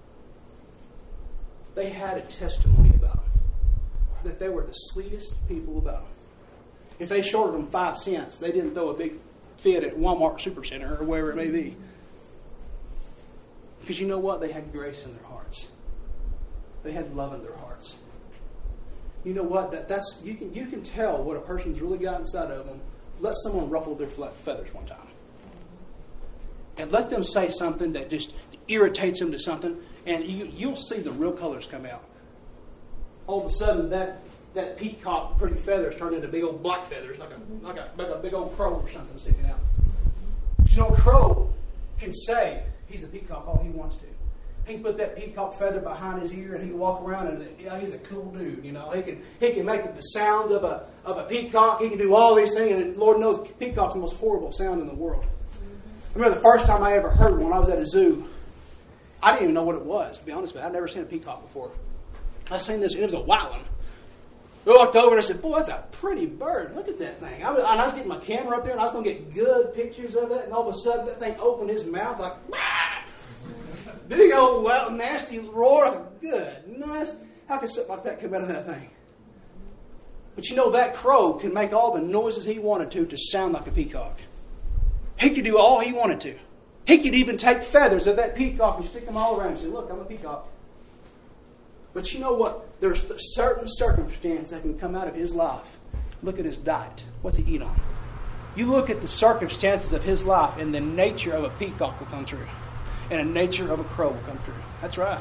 They had a testimony about them, that they were the sweetest people about them. If they shorted them 5 cents, they didn't throw a big fit at Walmart Supercenter or wherever it may be. Because you know what? They had grace in their hearts. They had love in their hearts. You know what? That's you can tell what a person's really got inside of them. Let someone ruffle their feathers one time. And let them say something that just irritates them to something, and you'll see the real colors come out. All of a sudden, that peacock pretty feathers turn into big old black feathers, like a big old crow or something sticking out. You know, a crow can say he's a peacock all he wants to. He can put that peacock feather behind his ear, and he can walk around and he's a cool dude. You know, he can make the sound of a peacock. He can do all these things, and Lord knows peacock's the most horrible sound in the world. I remember the first time I ever heard one when I was at a zoo. I didn't even know what it was, to be honest with you. I'd never seen a peacock before. I seen this, and it was a white one. I walked over and I said, boy, that's a pretty bird. Look at that thing. I was getting my camera up there, and I was going to get good pictures of it, and all of a sudden that thing opened his mouth like, big old loud, nasty roar. I was like, good, nice. How could something like that come out of that thing? But you know, that crow can make all the noises he wanted to sound like a peacock. He could do all he wanted to. He could even take feathers of that peacock and stick them all around and say, look, I'm a peacock. But you know what? There's certain circumstance that can come out of his life. Look at his diet. What's he eat on? You look at the circumstances of his life, and the nature of a peacock will come through. And the nature of a crow will come through. That's right.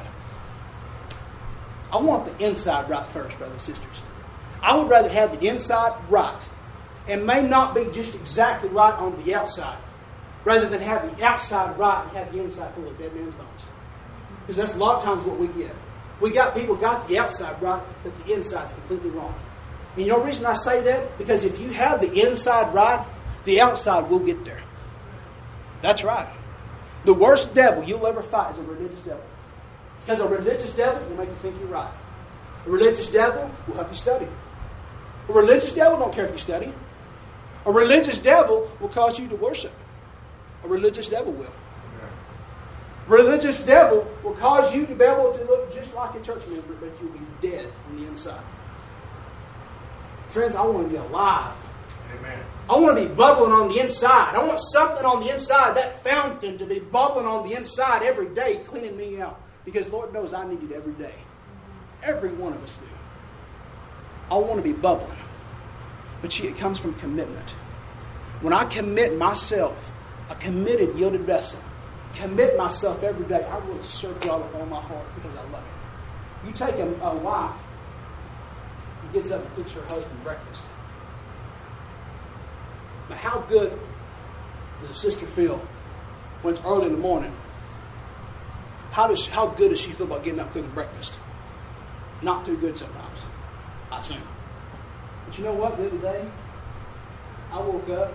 I want the inside right first, brothers and sisters. I would rather have the inside right, and may not be just exactly right on the outside, rather than have the outside right and have the inside full of dead man's bones. Because that's a lot of times what we get. We got people got the outside right, but the inside's completely wrong. And you know the reason I say that? Because if you have the inside right, the outside will get there. That's right. The worst devil you'll ever fight is a religious devil. Because a religious devil will make you think you're right. A religious devil will help you study. A religious devil don't care if you study. A religious devil will cause you to worship. A religious devil will. Religious devil will cause you to be able to look just like a church member, but you'll be dead on the inside. Friends, I want to be alive. Amen. I want to be bubbling on the inside. I want something on the inside, that fountain, to be bubbling on the inside every day, cleaning me out. Because Lord knows I need it every day. Every one of us do. I want to be bubbling. But see, it comes from commitment. When I commit myself, a committed, yielded vessel, commit myself every day, I will serve God with all my heart because I love Him. You take a wife who gets up and cooks her husband breakfast. Now, how good does a sister feel when it's early in the morning? How good does she feel about getting up and cooking breakfast? Not too good sometimes, I assume. But you know what? The other day, I woke up.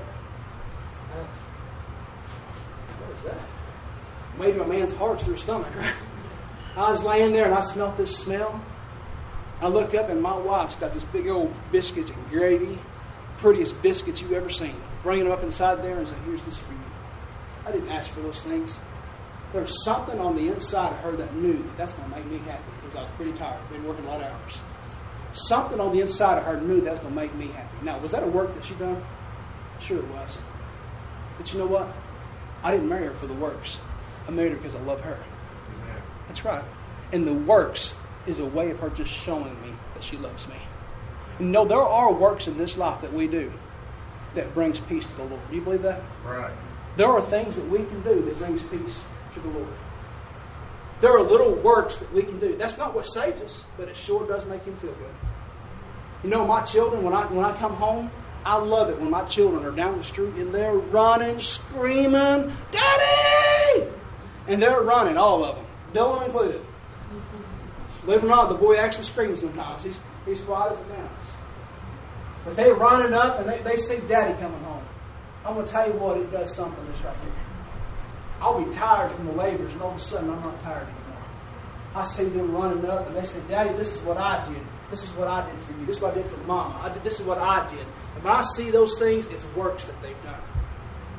What is that? Maybe a man's heart's through his stomach, right? I was laying there and I smelled this smell. I look up and my wife's got this big old biscuits and gravy, prettiest biscuits you've ever seen. Bringing them up inside there and saying, here's this for you. I didn't ask for those things. There's something on the inside of her that knew that that's going to make me happy because I was pretty tired. Been working a lot of hours. Something on the inside of her knew that's going to make me happy. Now, was that a work that she done? Sure it was. But you know what? I didn't marry her for the works. I married her because I love her. Amen. That's right. And the works is a way of her just showing me that she loves me. And no, there are works in this life that we do that brings peace to the Lord. Do you believe that? Right. There are things that we can do that brings peace to the Lord. There are little works that we can do. That's not what saves us, but it sure does make Him feel good. You know, my children, when I come home, I love it when my children are down the street and they're running, screaming, Daddy! And they're running, all of them, Dylan included. Believe it or not, the boy actually screams sometimes. He's quiet as a mouse. But they're running up and they see Daddy coming home. I'm going to tell you what, it does something this right here. I'll be tired from the labors, and all of a sudden I'm not tired anymore. I see them running up, and they say, Daddy, this is what I did. This is what I did for you. This is what I did for Mama. This is what I did. And when I see those things, it's works that they've done.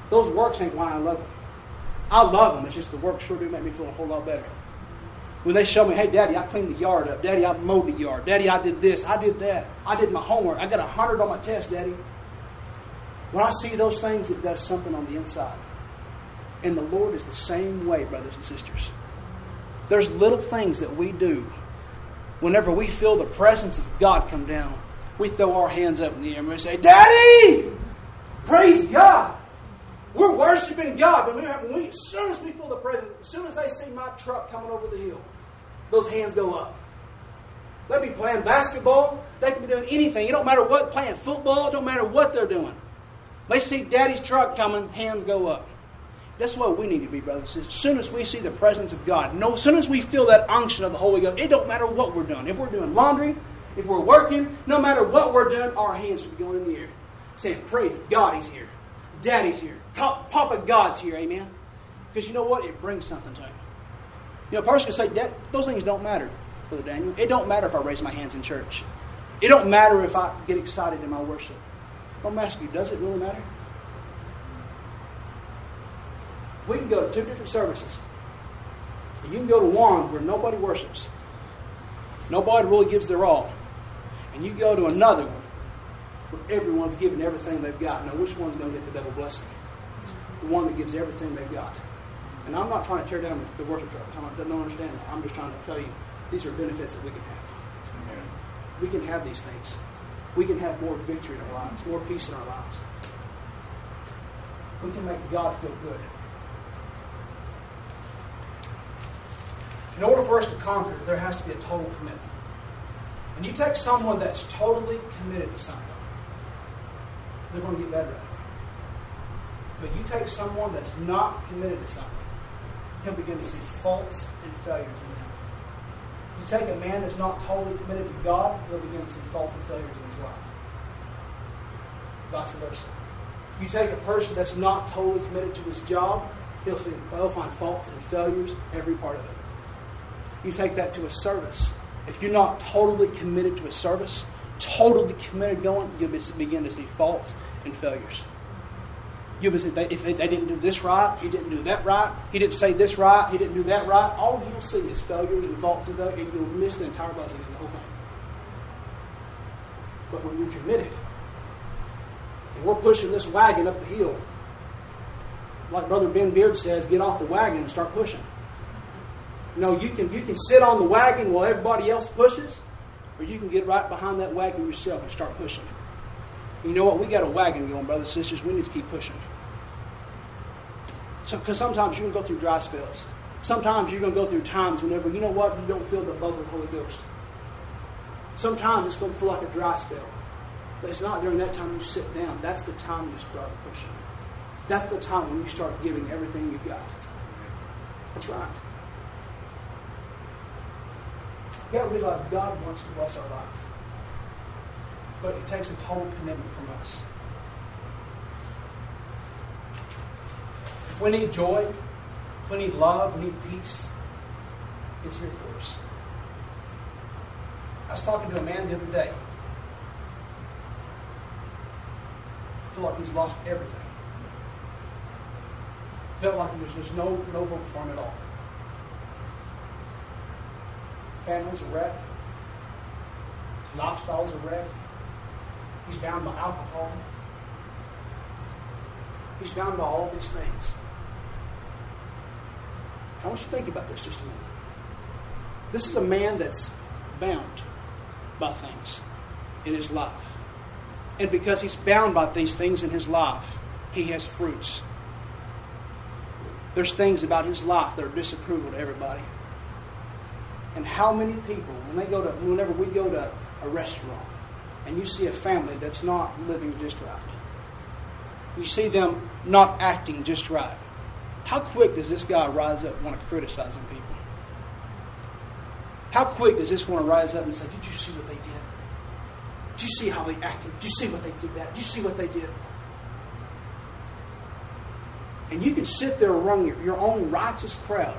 Those works ain't why I love them. I love them. It's just the work sure do make me feel a whole lot better. When they show me, hey, Daddy, I cleaned the yard up. Daddy, I mowed the yard. Daddy, I did this. I did that. I did my homework. I got 100 on my test, Daddy. When I see those things, it does something on the inside. And the Lord is the same way, brothers and sisters. There's little things that we do. Whenever we feel the presence of God come down, we throw our hands up in the air and we say, Daddy! Praise God! We're worshiping God. But as soon as we feel the presence, as soon as they see my truck coming over the hill, those hands go up. They be playing basketball. They can be doing anything. It don't matter what, playing football. It don't matter what they're doing. They see Daddy's truck coming, hands go up. That's what we need to be, brothers. As soon as we see the presence of God, as soon as we feel that unction of the Holy Ghost, it don't matter what we're doing. If we're doing laundry, if we're working, no matter what we're doing, our hands should be going in the air, saying, praise God, He's here. Daddy's here. Papa God's here, amen? Because you know what? It brings something to Him. You know, a person can say, Dad, those things don't matter, Brother Daniel. It don't matter if I raise my hands in church. It don't matter if I get excited in my worship. I'm asking you, does it really matter? We can go to 2 different services. You can go to one where nobody worships. Nobody really gives their all. And you go to another one where everyone's giving everything they've got. Now, which one's going to get the double blessing? The one that gives everything they've got. And I'm not trying to tear down the worship service. I don't understand that. I'm just trying to tell you these are benefits that we can have. We can have these things. We can have more victory in our lives, more peace in our lives. We can make God feel good. In order for us to conquer, there has to be a total commitment. When you take someone that's totally committed to something, they're going to get better at it. But you take someone that's not committed to something, he'll begin to see faults and failures in them. You take a man that's not totally committed to God, he'll begin to see faults and failures in his life. Vice versa. You take a person that's not totally committed to his job, he'll find faults and failures every part of it. You take that to a service. If you're not totally committed to a service, totally committed going, you'll begin to see faults and failures. You'll be, if they didn't do this right, he didn't do that right, he didn't say this right, he didn't do that right, all you'll see is failures and faults and failures, and you'll miss the entire blessing of the whole thing. But when you're committed, and we're pushing this wagon up the hill, like Brother Ben Beard says, get off the wagon and start pushing. No, you can sit on the wagon while everybody else pushes, or you can get right behind that wagon yourself and start pushing. You know what? We got a wagon going, brothers and sisters. We need to keep pushing. So, because sometimes you're going to go through dry spells. Sometimes you're going to go through times whenever, you know what, you don't feel the bubble of the Holy Ghost. Sometimes it's going to feel like a dry spell. But it's not during that time you sit down. That's the time you start pushing. That's the time when you start giving everything you've got. That's right. You've got to realize God wants to bless our life. But it takes a total commitment from us. If we need joy, if we need love, we need peace, it's here for us. I was talking to a man the other day. I feel like he's lost everything. Felt like there's just no hope for him at all. Family's a wreck. His lifestyle's a wreck. He's bound by alcohol. He's bound by all these things. I want you to think about this just a minute. This is a man that's bound by things in his life. And because he's bound by these things in his life, he has fruits. There's things about his life that are disapproval to everybody. And how many people, whenever we go to a restaurant, and you see a family that's not living just right, you see them not acting just right, how quick does this guy rise up and want to criticize people? How quick does this one rise up and say, did you see what they did? Did you see how they acted? Did you see what they did that? Did you see what they did? And you can sit there among your own righteous crowd,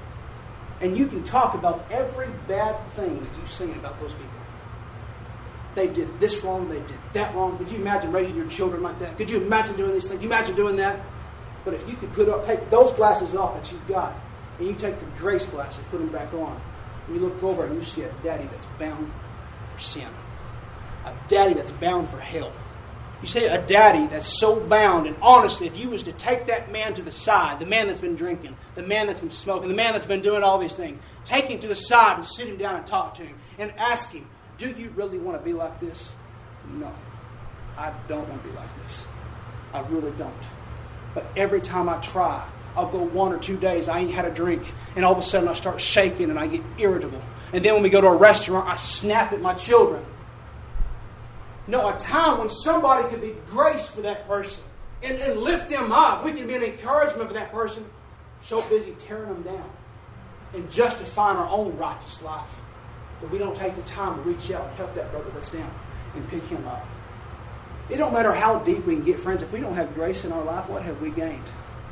and you can talk about every bad thing that you've seen about those people. they did this wrong, they did that wrong. Could you imagine raising your children like that? Could you imagine doing these things? Could you imagine doing that? But if you could take those glasses off that you've got, and you take the grace glasses, put them back on, and you look over and you see a daddy that's bound for sin. A daddy that's bound for hell. You see a daddy that's so bound, and honestly, if you was to take that man to the side, the man that's been drinking, the man that's been smoking, the man that's been doing all these things, take him to the side and sit him down and talk to him and ask him, do you really want to be like this? No, I don't want to be like this. I really don't. But every time I try, I'll go 1 or 2 days, I ain't had a drink, and all of a sudden I start shaking and I get irritable. And then when we go to a restaurant, I snap at my children. No, a time when somebody could be grace for that person and lift them up. We can be an encouragement for that person. So busy tearing them down and justifying our own righteous life that we don't take the time to reach out and help that brother that's down and pick him up. It don't matter how deep we can get, friends. If we don't have grace in our life, what have we gained?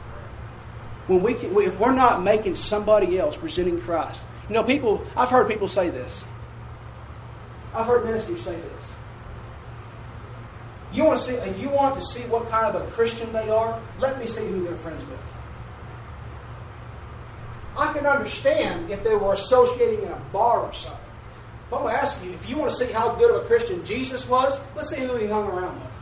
If we're not making somebody else presenting Christ. You know, I've heard people say this. I've heard ministers say this. If you want to see what kind of a Christian they are, let me see who they're friends with. I can understand if they were associating in a bar or something. But I'm going to ask you, if you want to see how good of a Christian Jesus was, let's see who he hung around with.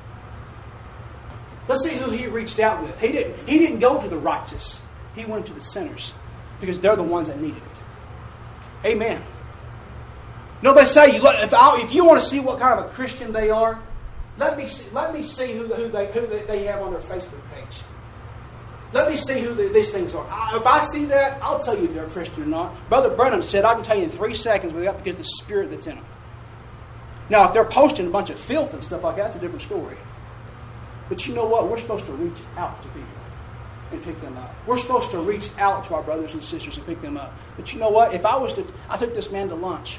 Let's see who he reached out with. He didn't go to the righteous. He went to the sinners because they're the ones that needed it. Amen. Nobody say, if you want to see what kind of a Christian they are, let me see who they have on their Facebook page. Let me see who these things are. If I see that, I'll tell you if they're a Christian or not. Brother Brenham said, I can tell you in 3 seconds without because of the spirit that's in them. Now, if they're posting a bunch of filth and stuff like that, that's a different story. But you know what? We're supposed to reach out to people and pick them up. We're supposed to reach out to our brothers and sisters and pick them up. But you know what? I took this man to lunch,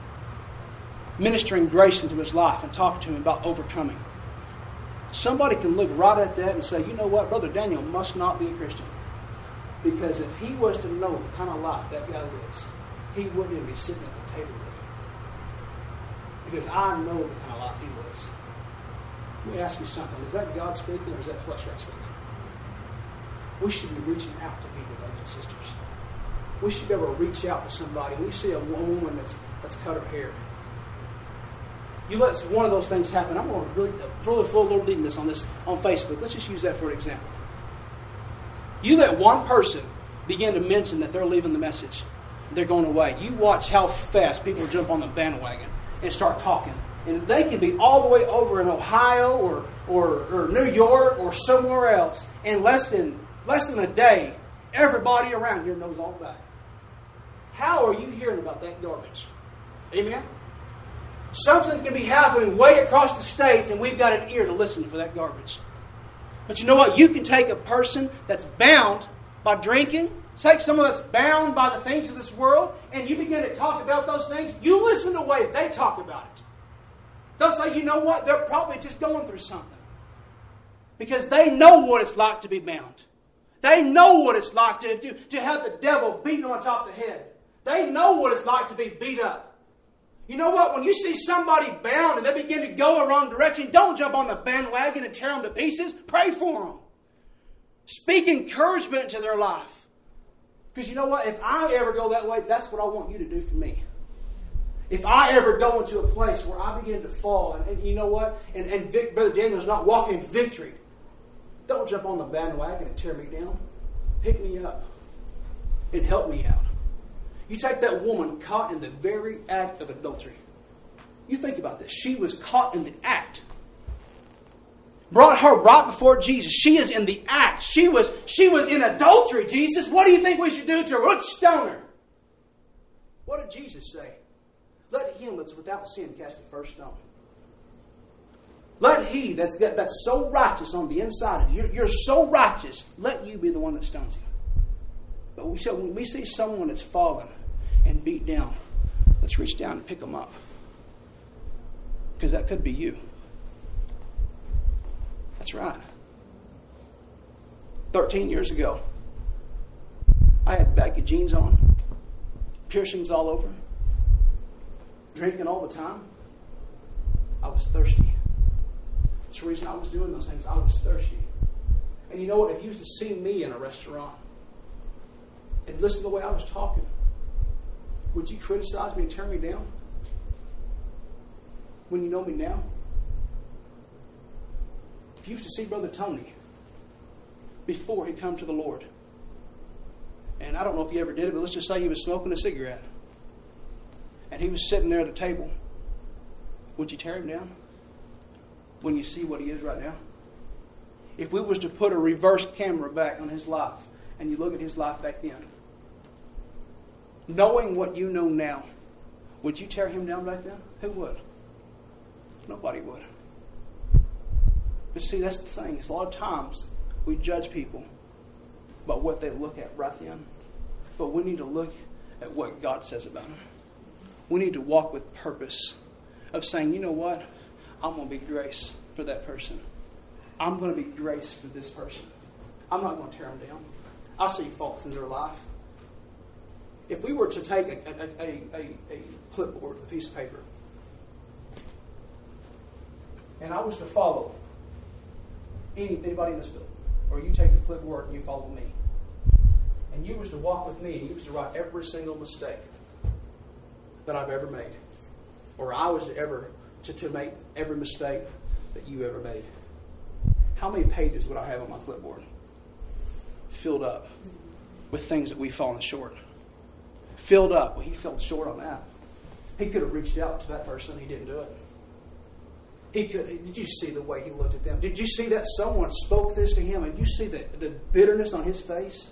ministering grace into his life and talking to him about overcoming. Somebody can look right at that and say, you know what? Brother Daniel must not be a Christian. Because if he was to know the kind of life that guy lives, he wouldn't even be sitting at the table with him. Because I know the kind of life he lives. Let me ask you something. Is that God speaking or is that flesh God speaking? We should be reaching out to people, brothers and sisters. We should be able to reach out to somebody. We see a woman that's cut her hair. You let one of those things happen. I'm going to really full a little deep in this on Facebook. Let's just use that for an example. You let one person begin to mention that they're leaving the message. They're going away. You watch how fast people jump on the bandwagon and start talking. And they can be all the way over in Ohio or New York or somewhere else. In less than a day, everybody around here knows all about it. How are you hearing about that garbage? Amen? Something can be happening way across the states and we've got an ear to listen for that garbage. But you know what? You can take a person that's bound by drinking, take someone that's bound by the things of this world, and you begin to talk about those things. You listen to the way they talk about it. They'll say, you know what? They're probably just going through something. Because they know what it's like to be bound. They know what it's like to have the devil beaten on top of the head. They know what it's like to be beat up. You know what? When you see somebody bound and they begin to go a wrong direction, don't jump on the bandwagon and tear them to pieces. Pray for them. Speak encouragement into their life. Because you know what? If I ever go that way, that's what I want you to do for me. If I ever go into a place where I begin to fall, and you know what? And Brother Daniel's not walking in victory, don't jump on the bandwagon and tear me down. Pick me up and help me out. You take that woman caught in the very act of adultery. You think about this. She was caught in the act. Brought her right before Jesus. She is in the act. She was in adultery, Jesus. What do you think we should do to her? Let's stone her. What did Jesus say? Let him that's without sin cast the first stone. Let he that's so righteous on the inside of you, you're so righteous, let you be the one that stones him. But when we see someone that's fallen and beat down, let's reach down and pick them up. Because that could be you. That's right. 13 years ago, I had baggy jeans on, piercings all over, drinking all the time. I was thirsty. That's the reason I was doing those things. I was thirsty. And you know what? If you used to see me in a restaurant and listen to the way I was talking, would you criticize me and tear me down? When you know me now? If you used to see Brother Tony before he'd come to the Lord, and I don't know if he ever did it, but let's just say he was smoking a cigarette, and he was sitting there at the table, would you tear him down when you see what he is right now? If we was to put a reverse camera back on his life, and you look at his life back then, knowing what you know now, would you tear him down back then? Who would? Nobody would. But see, that's the thing. It's a lot of times we judge people by what they look at right then. But we need to look at what God says about them. We need to walk with purpose of saying, you know what? I'm going to be grace for that person. I'm going to be grace for this person. I'm not going to tear them down. I see faults in their life. If we were to take a clipboard, a piece of paper, and I was to follow anybody in this building, or you take the clipboard and you follow me, and you was to walk with me and you was to write every single mistake that I've ever made, or I was to make every mistake that you ever made, how many pages would I have on my clipboard? Filled up with things that we've fallen short. Filled up. Well, he fell short on that. He could have reached out to that person. He didn't do it. Did you see the way he looked at them? Did you see that someone spoke this to him? And did you see the bitterness on his face?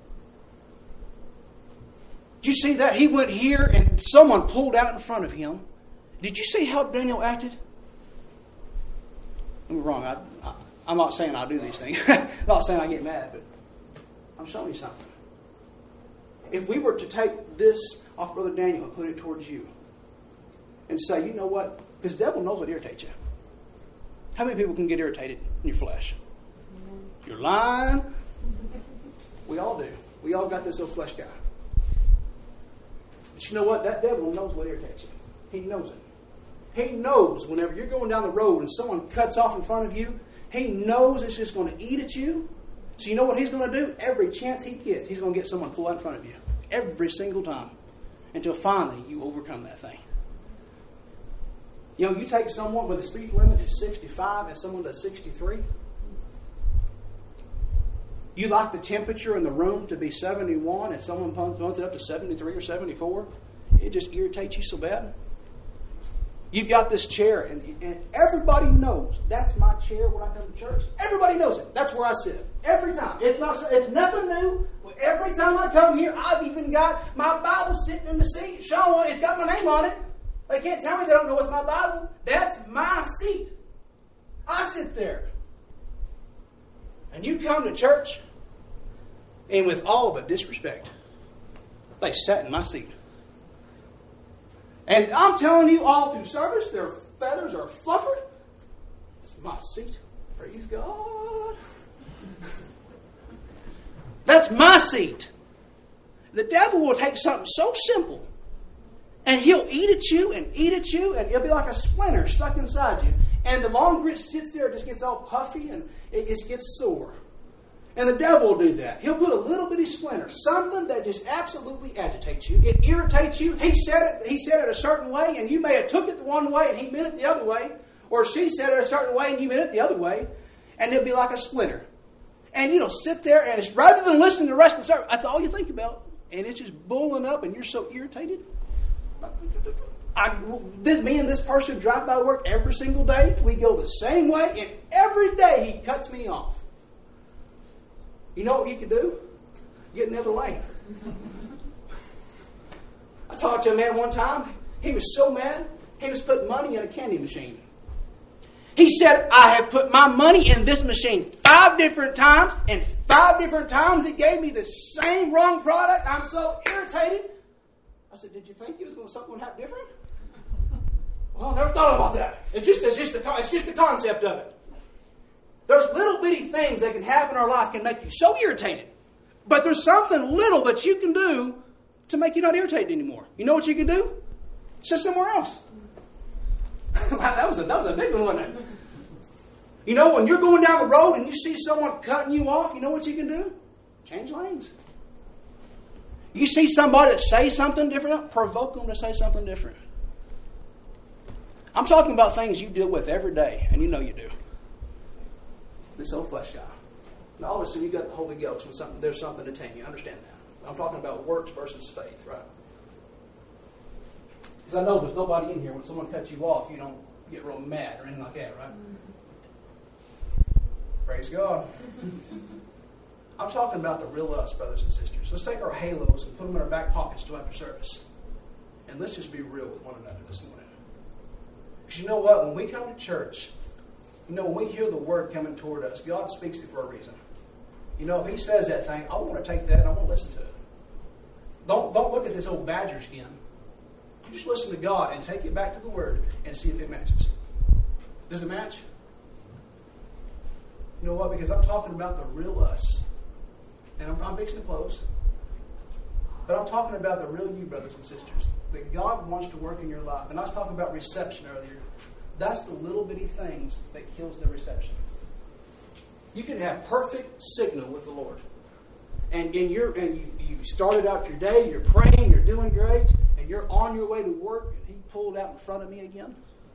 Did you see that? He went here and someone pulled out in front of him. Did you see how Daniel acted? I'm wrong. I'm not saying I do these things. I'm not saying I get mad, but I'm showing you something. If we were to take this off Brother Daniel and put it towards you and say, you know what? Because the devil knows what irritates you. How many people can get irritated in your flesh? You're lying. We all do. We all got this old flesh guy. But you know what? That devil knows what irritates you. He knows it. He knows whenever you're going down the road and someone cuts off in front of you, he knows it's just going to eat at you. So you know what he's going to do? Every chance he gets, he's going to get someone pulled out in front of you. Every single time. Until finally you overcome that thing. You know, you take someone with a speed limit is 65 and someone that's 63. You like the temperature in the room to be 71 and someone pumps it up to 73 or 74. It just irritates you so bad. You've got this chair and everybody knows that's my chair when I come to church. Everybody knows it. That's where I sit. Every time. It's nothing new. Every time I come here, I've even got my Bible sitting in the seat. Showing it's got my name on it. They can't tell me they don't know what's my Bible. That's my seat. I sit there. And you come to church, and with all the disrespect, they sat in my seat. And I'm telling you, all through service, their feathers are fluffered. It's my seat. Praise God. That's my seat. The devil will take something so simple, and he'll eat at you, and it'll be like a splinter stuck inside you. And the longer it sits there, it just gets all puffy, and it just gets sore. And the devil will do that. He'll put a little bitty splinter, something that just absolutely agitates you. It irritates you. He said it a certain way, and you may have took it the one way, and he meant it the other way. Or she said it a certain way, and you meant it the other way. And it'll be like a splinter. And you know, sit there, and it's rather than listening to the rest of the service, that's all you think about. And it's just bulling up, and you're so irritated. Me and this person drive by work every single day. We go the same way, and every day he cuts me off. You know what you could do? Get in the other lane. I talked to a man one time. He was so mad, he was putting money in a candy machine. He said, I have put my money in this machine 5 different times, and 5 different times it gave me the same wrong product. I'm so irritated. I said, did you think it was going to something happen different? Well, I never thought about that. It's just the concept of it. There's little bitty things that can happen in our life can make you so irritated. But there's something little that you can do to make you not irritated anymore. You know what you can do? Sit somewhere else. that was a big one, wasn't it? You know, when you're going down the road and you see someone cutting you off, you know what you can do? Change lanes. You see somebody that says something different, provoke them to say something different. I'm talking about things you deal with every day, and you know you do. This old flesh guy. Now, all of a sudden, you got the Holy Ghost when there's something to tame you. Understand that. I'm talking about works versus faith, right? Because I know there's nobody in here when someone cuts you off, you don't get real mad or anything like that, right? Praise God. I'm talking about the real us, brothers and sisters. Let's take our halos and put them in our back pockets till after service. And let's just be real with one another this morning. Because you know what? When we come to church, you know, when we hear the word coming toward us, God speaks it for a reason. You know, if He says that thing, I want to take that and I want to listen to it. Don't look at this old badger skin. You just listen to God and take it back to the Word and see if it matches. Does it match? You know what? Because I'm talking about the real us. And I'm fixing to close. But I'm talking about the real you, brothers and sisters. That God wants to work in your life. And I was talking about reception earlier. That's the little bitty things that kills the reception. You can have perfect signal with the Lord. And you started out your day, you're praying, you're doing great, and you're on your way to work, and He pulled out in front of me again.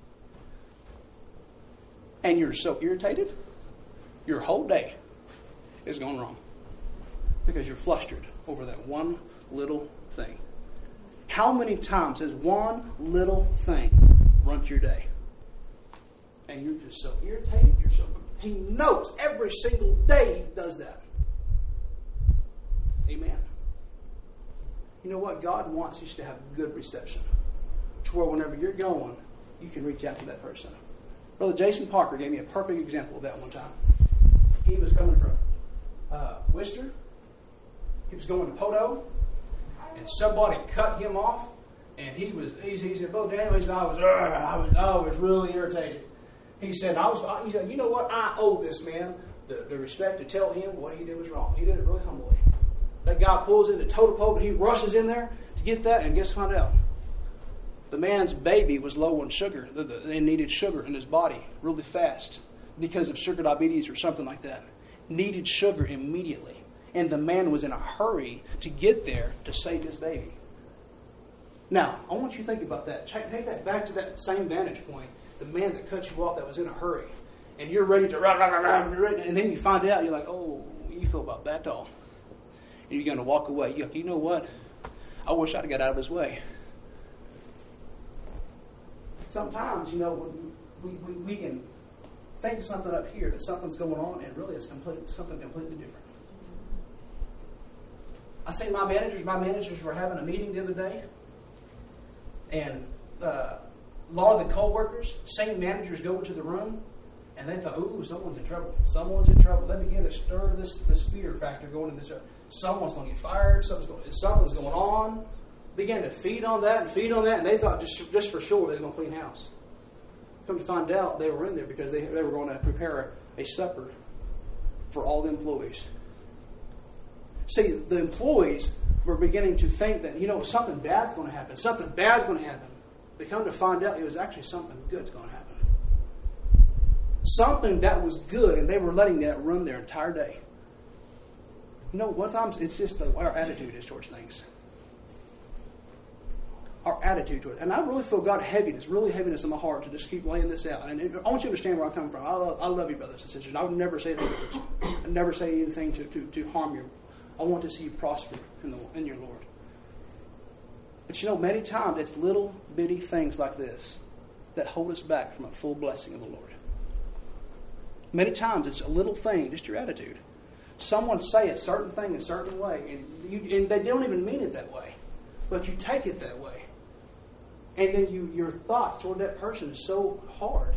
And you're so irritated, your whole day is going wrong. Because you're flustered over that one little thing. How many times has one little thing run your day? And you're just so irritated, He knows every single day He does that. Amen. You know what? God wants us to have good reception. To where whenever you're going, you can reach out to that person. Brother Jason Parker gave me a perfect example of that one time. He was coming from Worcester. He was going to Poto. And somebody cut him off. And he said, Brother Daniel, he said, I was really irritated. He said, you know what? I owe this man the respect to tell him what he did was wrong. He did it really humbly. That guy pulls into Totopo, and he rushes in there to get that, and guess what? Out. The man's baby was low on sugar. They needed sugar in his body really fast because of sugar diabetes or something like that. Needed sugar immediately. And the man was in a hurry to get there to save his baby. Now, I want you to think about that. Take that back to that same vantage point. The man that cut you off that was in a hurry. And you're ready to and then you find out, you're like, oh, you feel about that all. And you're going to walk away. You're like, you know what? I wish I'd got out of his way. Sometimes, you know, we can think something up here that something's going on, and really it's something completely different. I say my managers were having a meeting the other day, and a lot of the co-workers, same managers go into the room, and they thought, ooh, someone's in trouble. Someone's in trouble. They began to stir this fear factor going into this. Someone's going to get fired. Something's going on. Began to feed on that, and they thought just for sure they were going to clean house. Come to find out, they were in there because they were going to prepare a supper for all the employees. See, the employees were beginning to think that, you know, something bad's going to happen. Something bad's going to happen. They come to find out it was actually something good's going to happen. Something that was good, and they were letting that run their entire day. You know, one time it's just what our attitude is towards things. Our attitude toward it. And I really feel God heaviness in my heart to just keep laying this out. And I want you to understand where I'm coming from. I love you, brothers and sisters. I would never say anything against you. I'd never say anything to harm you. I want to see you prosper in your Lord. But you know, many times it's little bitty things like this that hold us back from a full blessing of the Lord. Many times it's a little thing, just your attitude. Someone say a certain thing a certain way, and they don't even mean it that way, but you take it that way. And then your thoughts toward that person is so hard.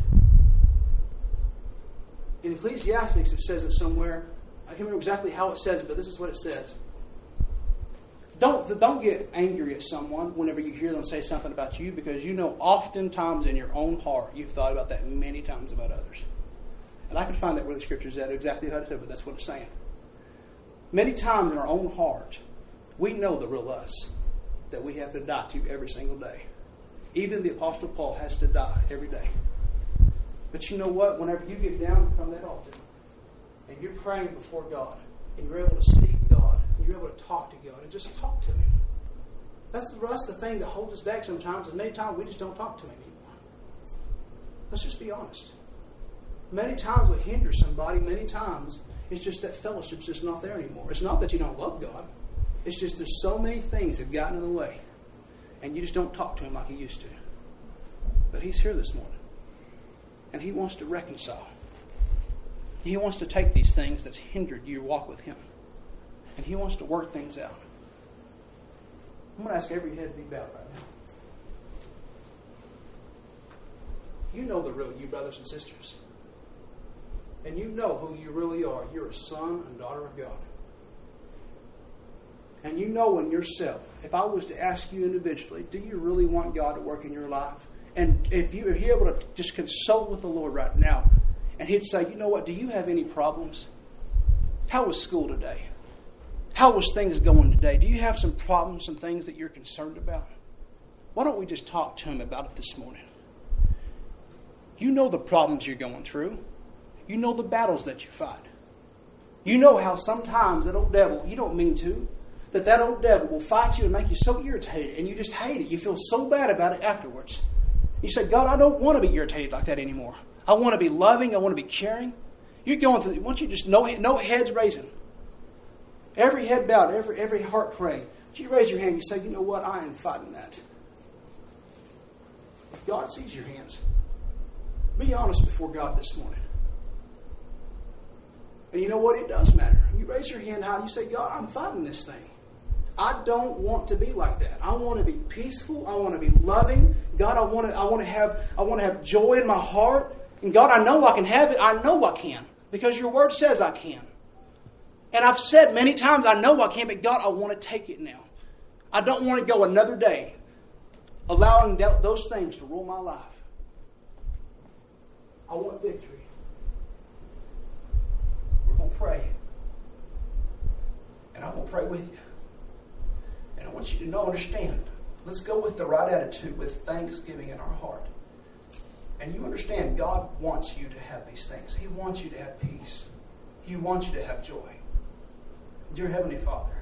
In Ecclesiastes, it says it somewhere. I can't remember exactly how it says it, but this is what it says. Don't get angry at someone whenever you hear them say something about you, because you know oftentimes in your own heart you've thought about that many times about others. And I can find that where the scripture's at exactly how it said, but that's what it's saying. Many times in our own heart, we know the real us that we have to die to every single day. Even the Apostle Paul has to die every day. But you know what? Whenever you get down from that altar and you're praying before God and you're able to seek God and you're able to talk to God and just talk to Him. That's the thing that holds us back sometimes, is many times we just don't talk to Him anymore. Let's just be honest. Many times what hinders somebody, many times it's just that fellowship's just not there anymore. It's not that you don't love God. It's just there's so many things that have gotten in the way. And you just don't talk to Him like you used to. But He's here this morning. And He wants to reconcile. He wants to take these things that's hindered your walk with Him. And He wants to work things out. I'm going to ask every head to be bowed right now. You know the real you, brothers and sisters. And you know who you really are. You're a son and daughter of God. And you know in yourself, if I was to ask you individually, do you really want God to work in your life? And if you're able to just consult with the Lord right now, and He'd say, you know what, do you have any problems? How was school today? How was things going today? Do you have some problems, some things that you're concerned about? Why don't we just talk to Him about it this morning? You know the problems you're going through. You know the battles that you fight. You know how sometimes that old devil, you don't mean to, that old devil will fight you and make you so irritated and you just hate it. You feel so bad about it afterwards. You say, God, I don't want to be irritated like that anymore. I want to be loving. I want to be caring. You're going through, why don't you just, no heads raising. Every head bowed, every heart praying. Would you raise your hand and you say, you know what, I am fighting that. God sees your hands. Be honest before God this morning. And you know what? It does matter. You raise your hand high and you say, God, I'm fighting this thing. I don't want to be like that. I want to be peaceful. I want to be loving. God, I want to have joy in my heart. And God, I know I can have it. I know I can. Because your word says I can. And I've said many times, I know I can, but God, I want to take it now. I don't want to go another day allowing those things to rule my life. I want victory. We're going to pray. And I'm going to pray with you. And I want you to understand. Let's go with the right attitude, with thanksgiving in our heart. And you understand, God wants you to have these things. He wants you to have peace. He wants you to have joy. Dear Heavenly Father,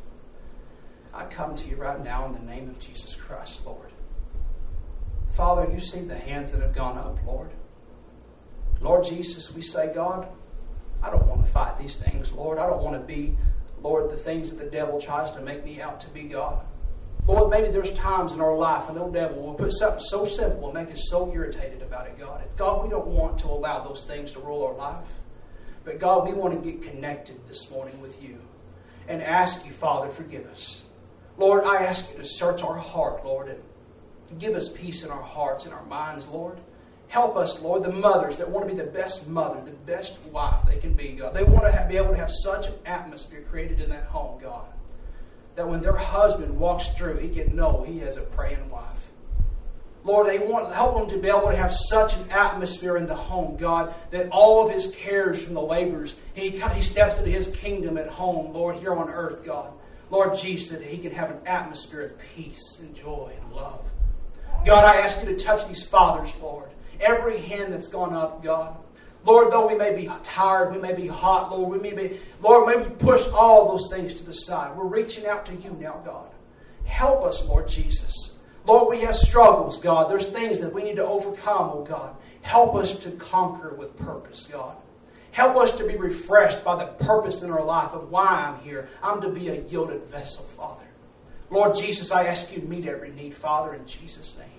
I come to you right now in the name of Jesus Christ, Lord. Father, you see the hands that have gone up, Lord. Lord Jesus, we say, God, I don't want to fight these things, Lord. I don't want to be, Lord, the things that the devil tries to make me out to be, God. Lord, maybe there's times in our life when the devil will put something so simple and make us so irritated about it, God. And God, we don't want to allow those things to rule our life. But God, we want to get connected this morning with you and ask you, Father, forgive us. Lord, I ask you to search our heart, Lord, and give us peace in our hearts and our minds, Lord. Help us, Lord, the mothers that want to be the best mother, the best wife they can be, God. They want to be able to have such an atmosphere created in that home, God, that when their husband walks through, he can know he has a praying wife. Lord, they want to help them to be able to have such an atmosphere in the home, God, that all of his cares from the labors, he steps into his kingdom at home, Lord, here on earth, God. Lord Jesus, that he can have an atmosphere of peace and joy and love. God, I ask you to touch these fathers, Lord. Every hand that's gone up, God. Lord, though we may be tired, we may be hot, Lord, maybe push all those things to the side. We're reaching out to you now, God. Help us, Lord Jesus. Lord, we have struggles, God. There's things that we need to overcome, oh God. Help us to conquer with purpose, God. Help us to be refreshed by the purpose in our life of why I'm here. I'm to be a yielded vessel, Father. Lord Jesus, I ask you to meet every need, Father, in Jesus' name.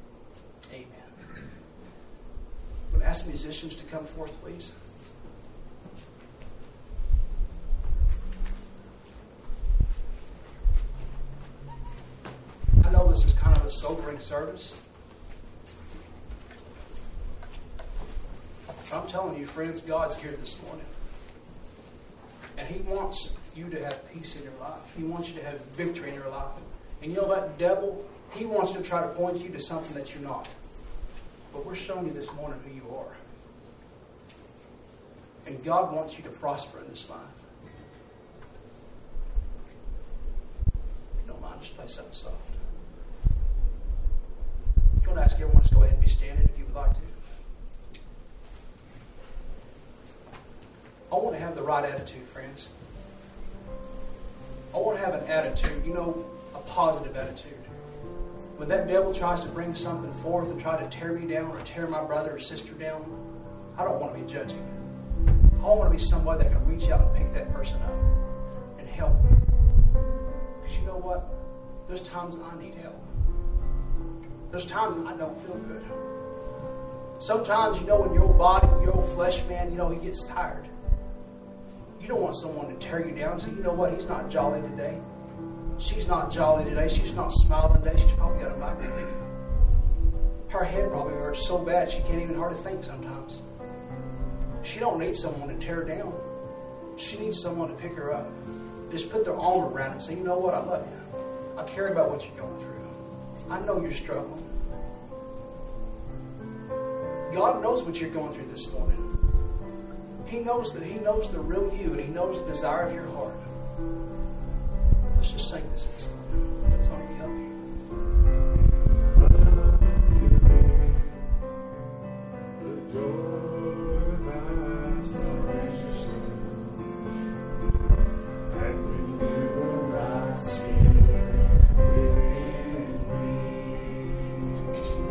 Amen. I'm going to ask musicians to come forth, please. I know this is kind of a sobering service. I'm telling you, friends, God's here this morning. And He wants you to have peace in your life. He wants you to have victory in your life. And you know that devil, he wants to try to point you to something that you're not. But we're showing you this morning who you are. And God wants you to prosper in this life. If you don't mind, just play something soft. going to ask everyone to go ahead and be standing if you would like to. I want to have the right attitude, friends. I want to have an attitude, a positive attitude. When that devil tries to bring something forth and try to tear me down or tear my brother or sister down, I don't want to be judging. I want to be somebody that can reach out and pick that person up and help them. Because you know what? There's times I need help. There's times I don't feel good. Sometimes, in your body, your old flesh man, he gets tired. You don't want someone to tear you down and say, you know what, he's not jolly today. She's not jolly today. She's not smiling today. She's probably got a migraine. Her head probably hurts so bad she can't even hardly think sometimes. She don't need someone to tear her down. She needs someone to pick her up. Just put their arm around her and say, you know what, I love you. I care about what you're going through. I know you're struggling. God knows what you're going through this morning. He knows that. He knows the real you, and He knows the desire of your heart. Let's just sing this morning. Let Tony help you. The joy of thy salvation, and renew thy spirit within me.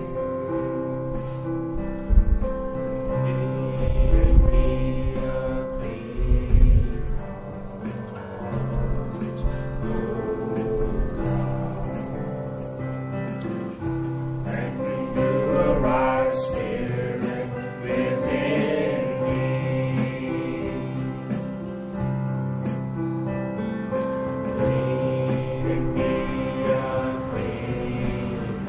Make me a clean and renew a right spirit within me. Leading me a clean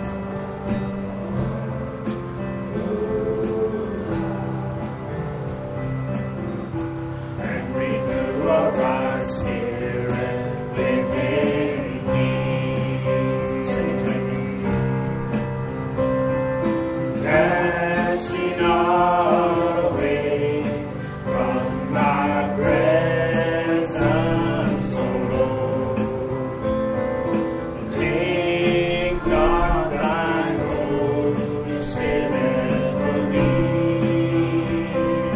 and renew a right spirit within me. Sing it to me. Cast me not away from thy presence, O Lord. Take not thine Holy Spirit from me.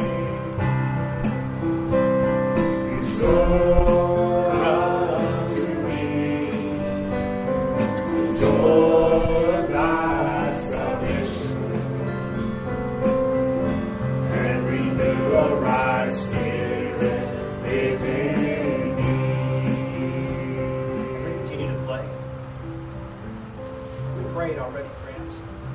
Restore unto me the joy of thy salvation, and renew a right spirit within me. As I continue to play, we prayed already, friends.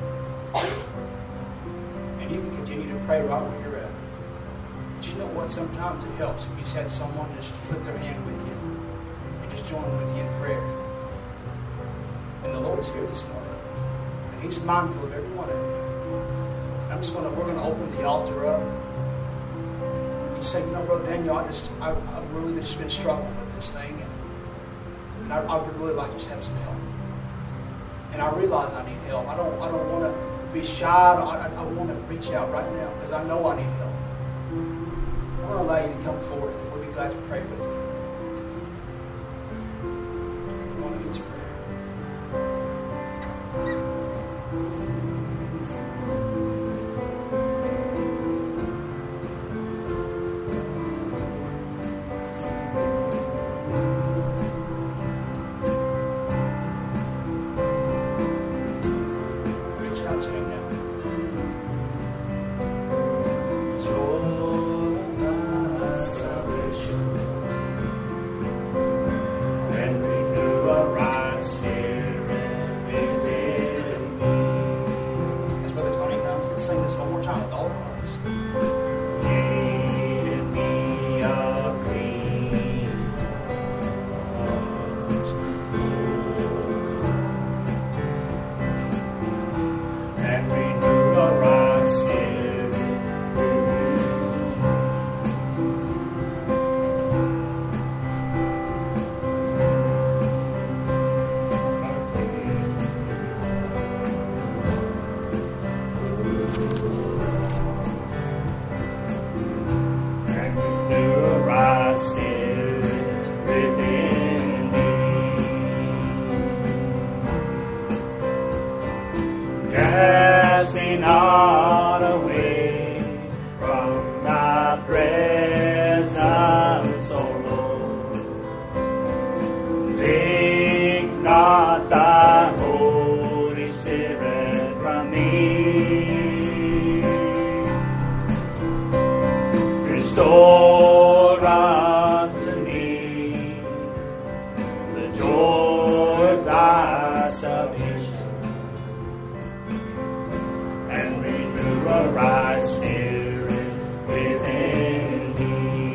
And you can continue to pray right where you're at. But you know what? Sometimes it helps if you just had someone just put their hand with you and just join with you in prayer. And the Lord's here this morning. And He's mindful of every one of you. We're going to open the altar up. You say, Brother Daniel, I've really just been struggling with this thing. And I would really like to just have some help. And I realize I need help. I don't want to be shy. I want to reach out right now because I know I need help. I want to allow you to come forth, and we'll be glad to pray with you. If you want to get your prayer. Reach out to Him now. Joy of thy salvation, and renew a right spirit within me. As Brother Tony comes, let's sing this one more time with all our hearts. Lead me a clean heart, and renew a right spirit and renew a right spirit within me. Cast me not away from thy presence, O Lord. Take not thy Holy Spirit from me. Restore unto me the joy of thy salvation, and renew a right spirit within me.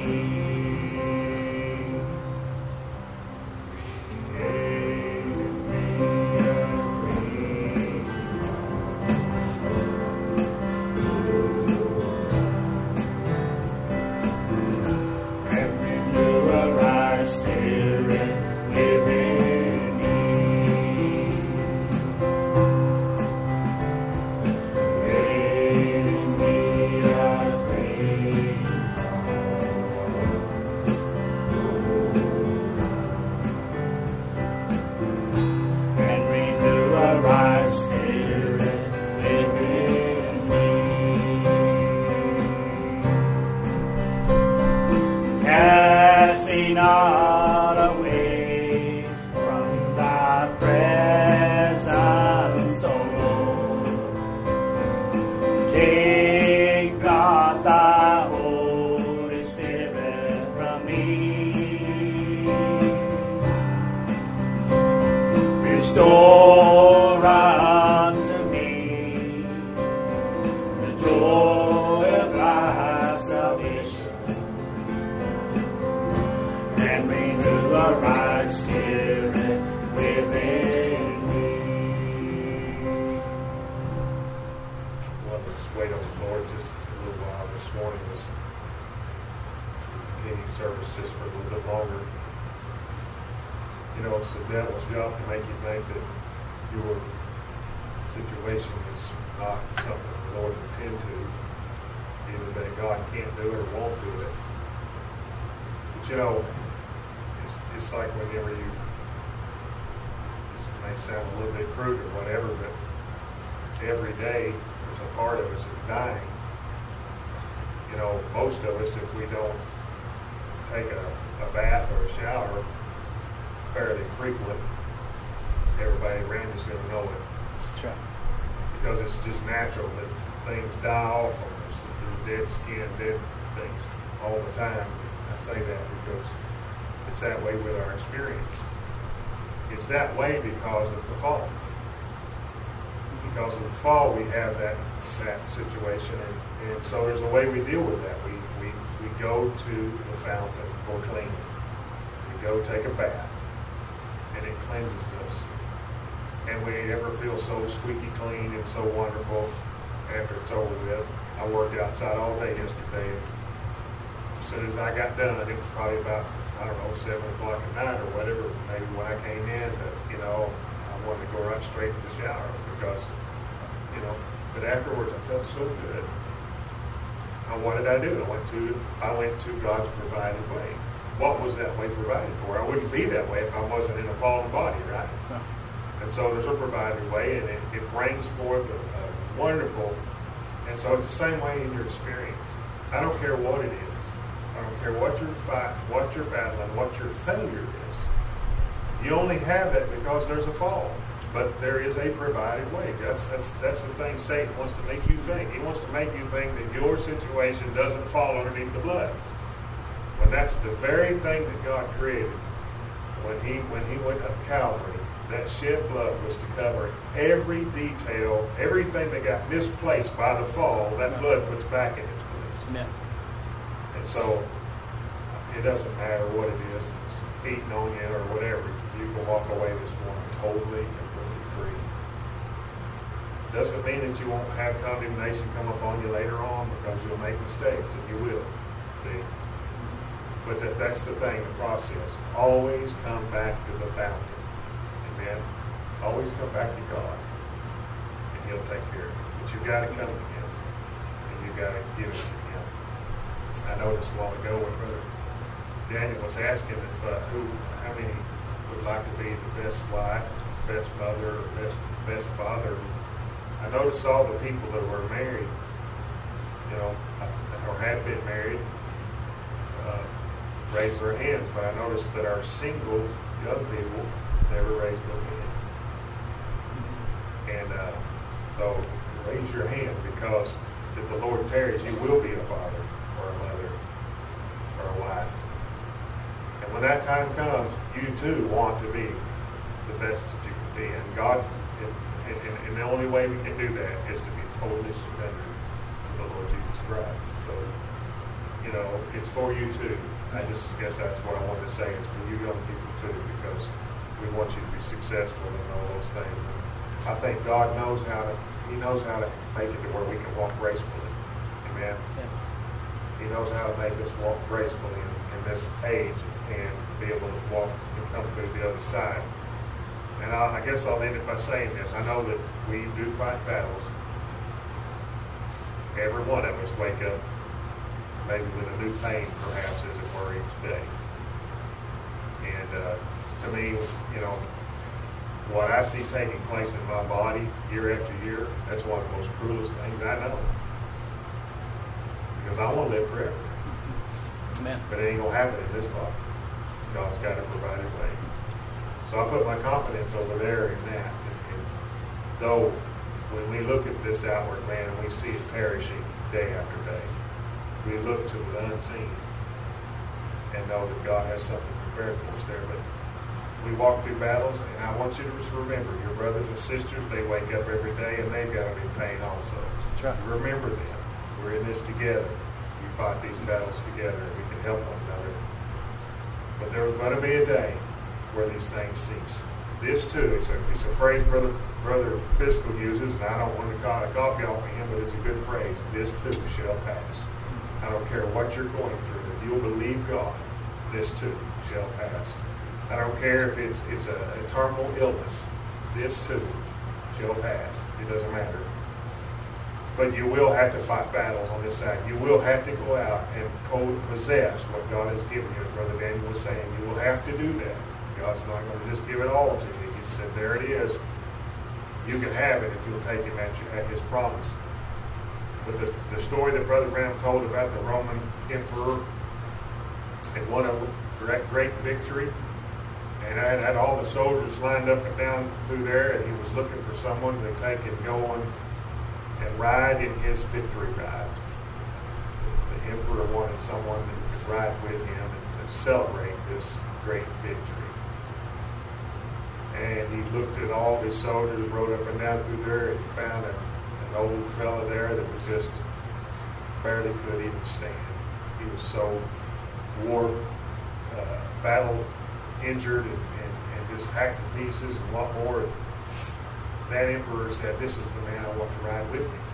And renew a right spirit within me. Create me, I pray. And renew a right spirit within me. Cast me not away from thy presence, O Lord. Take not thy Holy Spirit from me. Restore unto me the joy of thy salvation, and renew a right spirit within me. Well, let's wait on the Lord just a little while this morning. Let's continue service just for a little bit longer. You know, it's the devil's job to make you think that your situation is not something the Lord intend to, either that God can't do it or won't do it. But you know, it's like whenever you, this may sound a little bit crude or whatever, but every day there's a part of us that's dying. You know, most of us, if we don't take a bath or a shower fairly frequent, everybody around is going to know it. That's right. Because it's just natural that things die off on us. There's dead skin, dead things all the time. I say that because it's that way with our experience. It's that way because of the fall. Because of the fall, we have that situation, and so there's a way we deal with that. We go to the fountain for cleaning. We go take a bath, and it cleanses us. And we never feel so squeaky clean and so wonderful after it's over with. I worked outside all day yesterday. As soon as I got done, it was probably about, 7 o'clock at night or whatever, maybe when I came in, I wanted to go right straight to the shower because, but afterwards I felt so good. Now, what did I do? I went to God's provided way. What was that way provided for? I wouldn't be that way if I wasn't in a fallen body, right? No. And so there's a provided way, and it brings forth a wonderful, and so it's the same way in your experience. I don't care what it is. I don't care what you're fighting, what you're battling, what your failure is. You only have that because there's a fall. But there is a provided way. That's the thing Satan wants to make you think. He wants to make you think that your situation doesn't fall underneath the blood. When that's the very thing that God created. When he went up Calvary, that shed blood was to cover every detail, everything that got misplaced by the fall, that blood puts back in its place. Amen. And so it doesn't matter what it is that's beating on you or whatever. You can walk away this morning totally, completely free. Doesn't mean that you won't have condemnation come upon you later on because you'll make mistakes, and you will. See? But that's the thing, the process. Always come back to the fountain. Amen? Always come back to God, and He'll take care of it. But you've got to come to Him, and you've got to give it to Him. I noticed a while ago when Brother Daniel was asking if how many would like to be the best wife, best mother, or best father. I noticed all the people that were married, or had been married, raised their hands, but I noticed that our single young people never raised their hands. And so raise your hand, because if the Lord tarries, you will be a father or a mother or a wife. And when that time comes, you too want to be the best that you can be. And God, and the only way we can do that is to be totally surrendered to the Lord Jesus Christ. So, it's for you too. I just guess that's what I wanted to say. It's for you young people too, because we want you to be successful in all those things. And I think God knows how to make it to where we can walk gracefully. Amen. Yeah. He knows how to make us walk gracefully in this age and be able to walk and come through the other side. And I guess I'll end it by saying this. I know that we do fight battles. Every one of us wake up maybe with a new pain, perhaps, as it were, each day. And to me, what I see taking place in my body year after year, that's one of the most cruelest things I know. Because I want to live forever. Amen. But it ain't going to happen in this body. God's got to provide a way. So I put my confidence over there in that. And though when we look at this outward man and we see it perishing day after day, we look to the unseen and know that God has something prepared for us there. But we walk through battles, and I want you to just remember, your brothers and sisters, they wake up every day and they've got to be in pain also. That's right. Remember them. We're in this together. We fight these battles together, and we can help one another. But there's going to be a day where these things cease. This too, it's a phrase Brother Fiscal uses, and I don't want to copy off of him, but it's a good phrase. This too shall pass. I don't care what you're going through. If you'll believe God, this too shall pass. I don't care if it's a terminal illness. This too shall pass. It doesn't matter. But you will have to fight battles on this side. You will have to go out and possess what God has given you, as Brother Daniel was saying. You will have to do that. God's not going to just give it all to you. He said, there it is. You can have it if you'll take him at his promise. But the story that Brother Brown told about the Roman emperor had won a great victory, and had all the soldiers lined up and down through there, and he was looking for someone to take and go on and ride in his victory ride. The emperor wanted someone that could ride with him and to celebrate this great victory. And he looked at all the soldiers, rode up and down through there, and he found an old fella there that was just barely could even stand. He was so battle injured and just hacked to pieces and what more. That emperor said, this is the man I want to ride with me.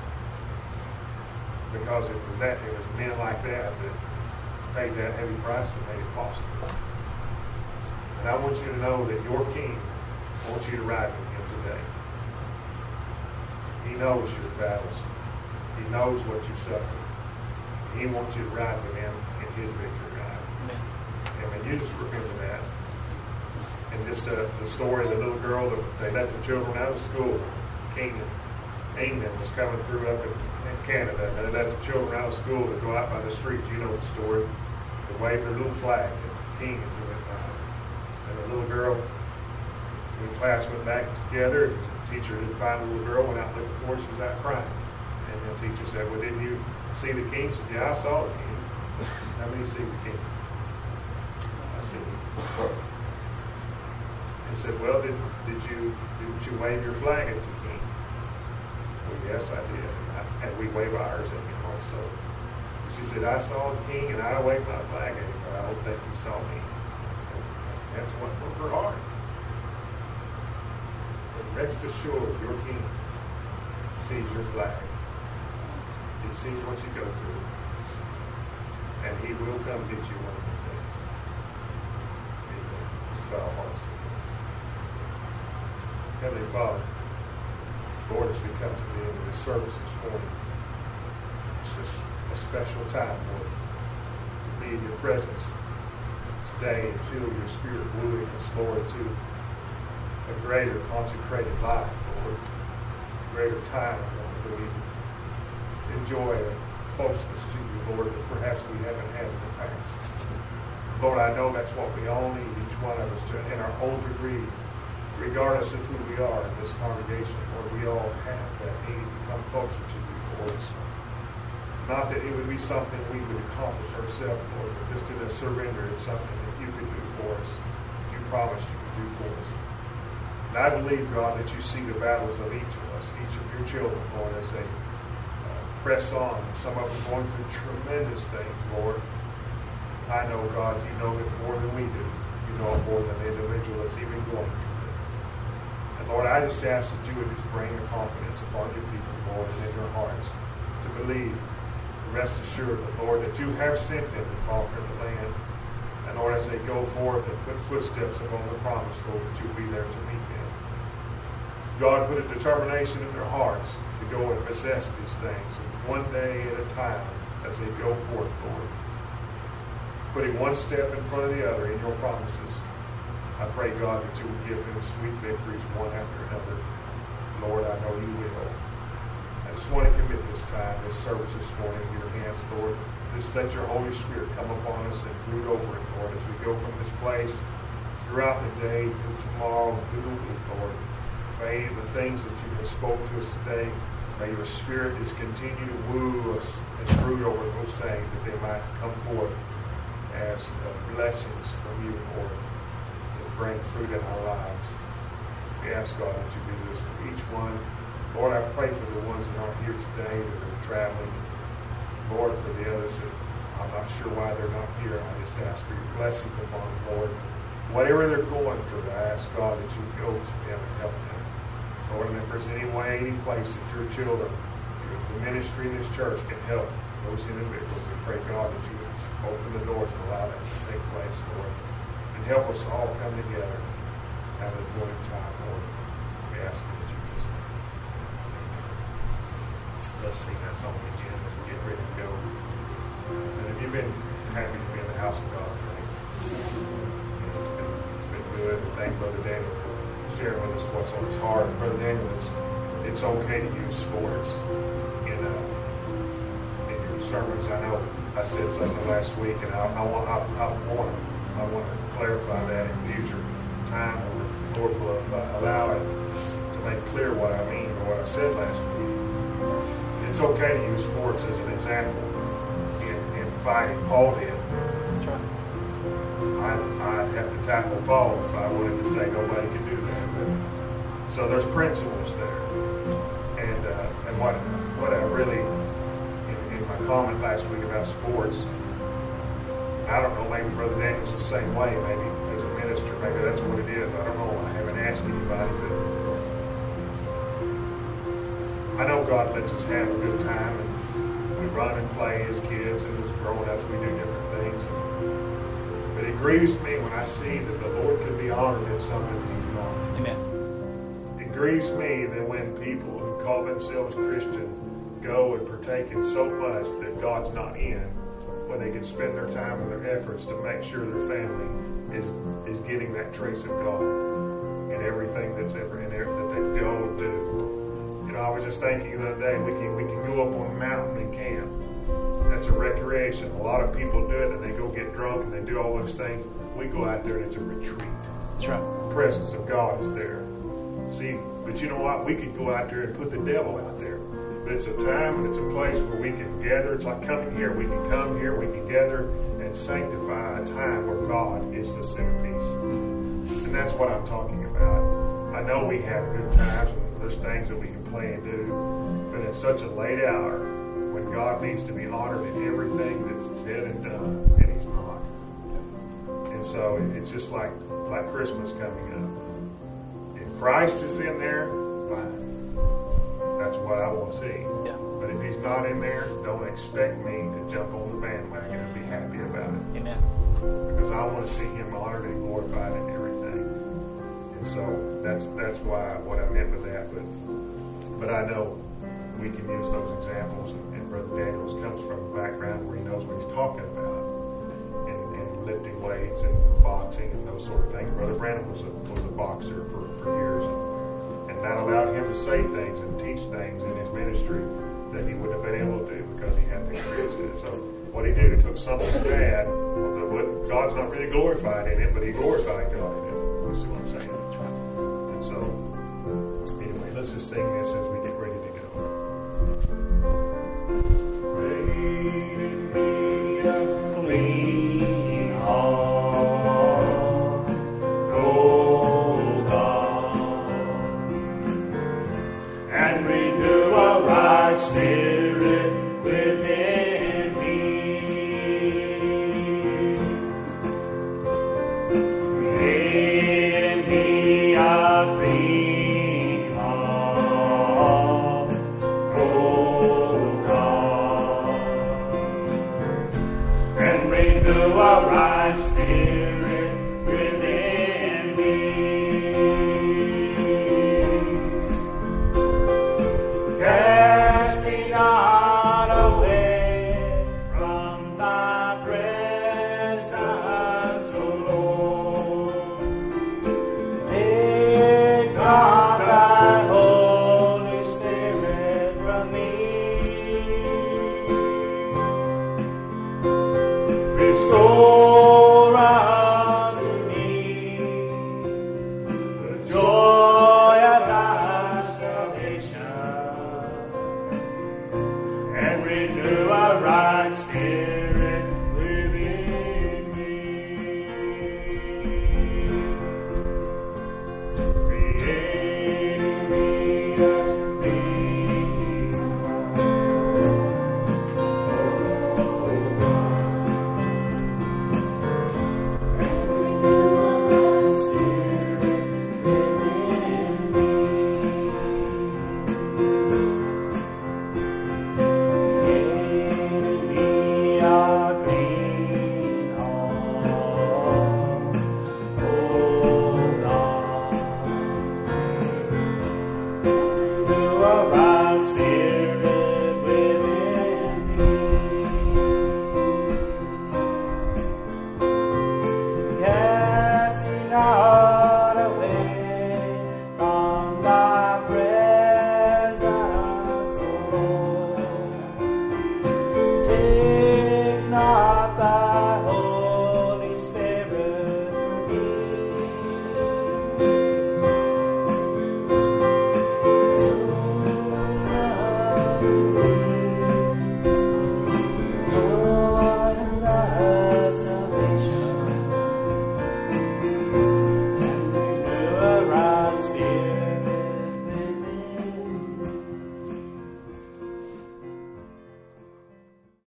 Because it was men like that paid that heavy price that made it possible. And I want you to know that your King wants you to ride with him today. He knows your battles. He knows what you suffer. He wants you to ride with him in his victory ride. Amen. And when you just remember that, and just the story of the little girl that they let the children out of school, King England was coming through up in Canada, and they let the children out of school to go out by the streets. You know the story. They waved their little flag that the king is in it. And the little girl, the class went back together, and the teacher didn't find the little girl, went out looking for her, she was out crying. And the teacher said, well, didn't you see the king? She said, yeah, I saw the king. How many see the king? I see him. He said, well, didn't you wave your flag at the king? Well, yes, I did. And we wave ours at him also. She said, I saw the king and I waved my flag at him, but I don't think he saw me. And that's what broke her heart. But rest assured, your king sees your flag. He sees what you go through. And he will come get you one of these days. Amen. Let's bow our hearts to him. Heavenly Father, Lord, as we come to the end of this service this morning, it's just a special time, Lord, to be in your presence today and feel your Spirit wooing us, Lord, to a greater consecrated life, Lord, greater time, Lord, that we enjoy a closeness to you, Lord, that perhaps we haven't had in the past. Lord, I know that's what we all need, each one of us, to, in our own degree, regardless of who we are in this congregation, Lord, we all have that need to come closer to you, Lord. Not that it would be something we would accomplish ourselves, Lord, but just in a surrender, it's something that you could do for us. You promised you could do for us. And I believe, God, that you see the battles of each of us, each of your children, Lord, as they press on. Some of them going through tremendous things, Lord. I know, God, you know it more than we do. You know it more than the individual that's even going through it. And Lord, I just ask that you would just bring the confidence upon your people, Lord, and in their hearts to believe, rest assured, that, Lord, that you have sent them to conquer the land. And Lord, as they go forth and put footsteps upon the promise, Lord, that you'll be there to meet them. God, put a determination in their hearts to go and possess these things, and one day at a time as they go forth, Lord, putting one step in front of the other in your promises. I pray, God, that you will give them sweet victories one after another. Lord, I know you will. I just want to commit this time, this service this morning in your hands, Lord. Just let your Holy Spirit come upon us and brood over it, Lord, as we go from this place throughout the day, through tomorrow, and through the week, Lord. May the things that you have spoken to us today, may your Spirit just continue to woo us and brood over those things, that they might come forth as blessings from you, Lord, that bring fruit in our lives. We ask, God, that you do this for each one. Lord, I pray for the ones that aren't here today, that are traveling. Lord, for the others that I'm not sure why they're not here, I just ask for your blessings upon them, Lord. Whatever they're going through, I ask, God, that you go to them and help them. Lord, and if there's any way, any place that your children, the ministry in this church can help those individuals, we pray, God, that you would open the doors and allow that to take place, Lord. And help us all come together at an appointed time, Lord. We ask you that you just let's sing that song again as we get ready to go. And have you been happy to be in the house of God today? It's been good. And thank Brother Daniel for sharing with us what's on his heart. Brother Daniel, it's okay to use sports in your sermons. I know I said something last week, and I want to clarify that in future time, or the Lord will allow it to make clear what I mean or what I said last week. It's okay to use sports as an example in fighting. Paul did. I'd have to tackle Paul if I wanted to say nobody can do that. But, so there's principles there. And what I really, in my comment last week about sports, I don't know, maybe Brother Daniel's the same way, maybe as a minister, maybe that's what it is. I don't know. I haven't asked anybody, but I know God lets us have a good time, and we run and play as kids, and as grown-ups we do different things. But it grieves me when I see that the Lord could be honored in something that He's not. Amen. It grieves me that when people who call themselves Christian go and partake in so much that God's not in, when they can spend their time and their efforts to make sure their family is getting that trace of God in everything that's ever in there that they go and do. You know, I was just thinking the other day, we can go up on a mountain and camp. That's a recreation. A lot of people do it, and they go get drunk and they do all those things. We go out there and it's a retreat. That's right. The presence of God is there. See, but you know what? We could go out there and put the devil out there. But it's a time and it's a place where we can gather. It's like coming here. We can come here, we can gather and sanctify a time where God is the centerpiece. And that's what I'm talking about. I know we have good times and there's things that we can play and do, but it's such a late hour when God needs to be honored in everything that's said and done, and He's not. And so it's just like Christmas coming up. If Christ is in there, fine. That's what I want to see. Yeah. But if He's not in there, don't expect me to jump on the bandwagon and be happy about it. Amen. Because I want to see Him honored and glorified in everything. And so that's why what I meant with that. But I know we can use those examples, and Brother Daniels comes from a background where he knows what he's talking about, and lifting weights and boxing and those sort of things. Brother Brandon was a boxer for years, and that allowed him to say things and teach things in his ministry that he wouldn't have been able to do because he had to experience it. So what he did, he took something bad, God's not really glorified in it, but he glorified God in it. You see what I'm saying? And so, anyway, let's just sing this as we get ready to go. Create in me a clean heart, O God, and renew a right spirit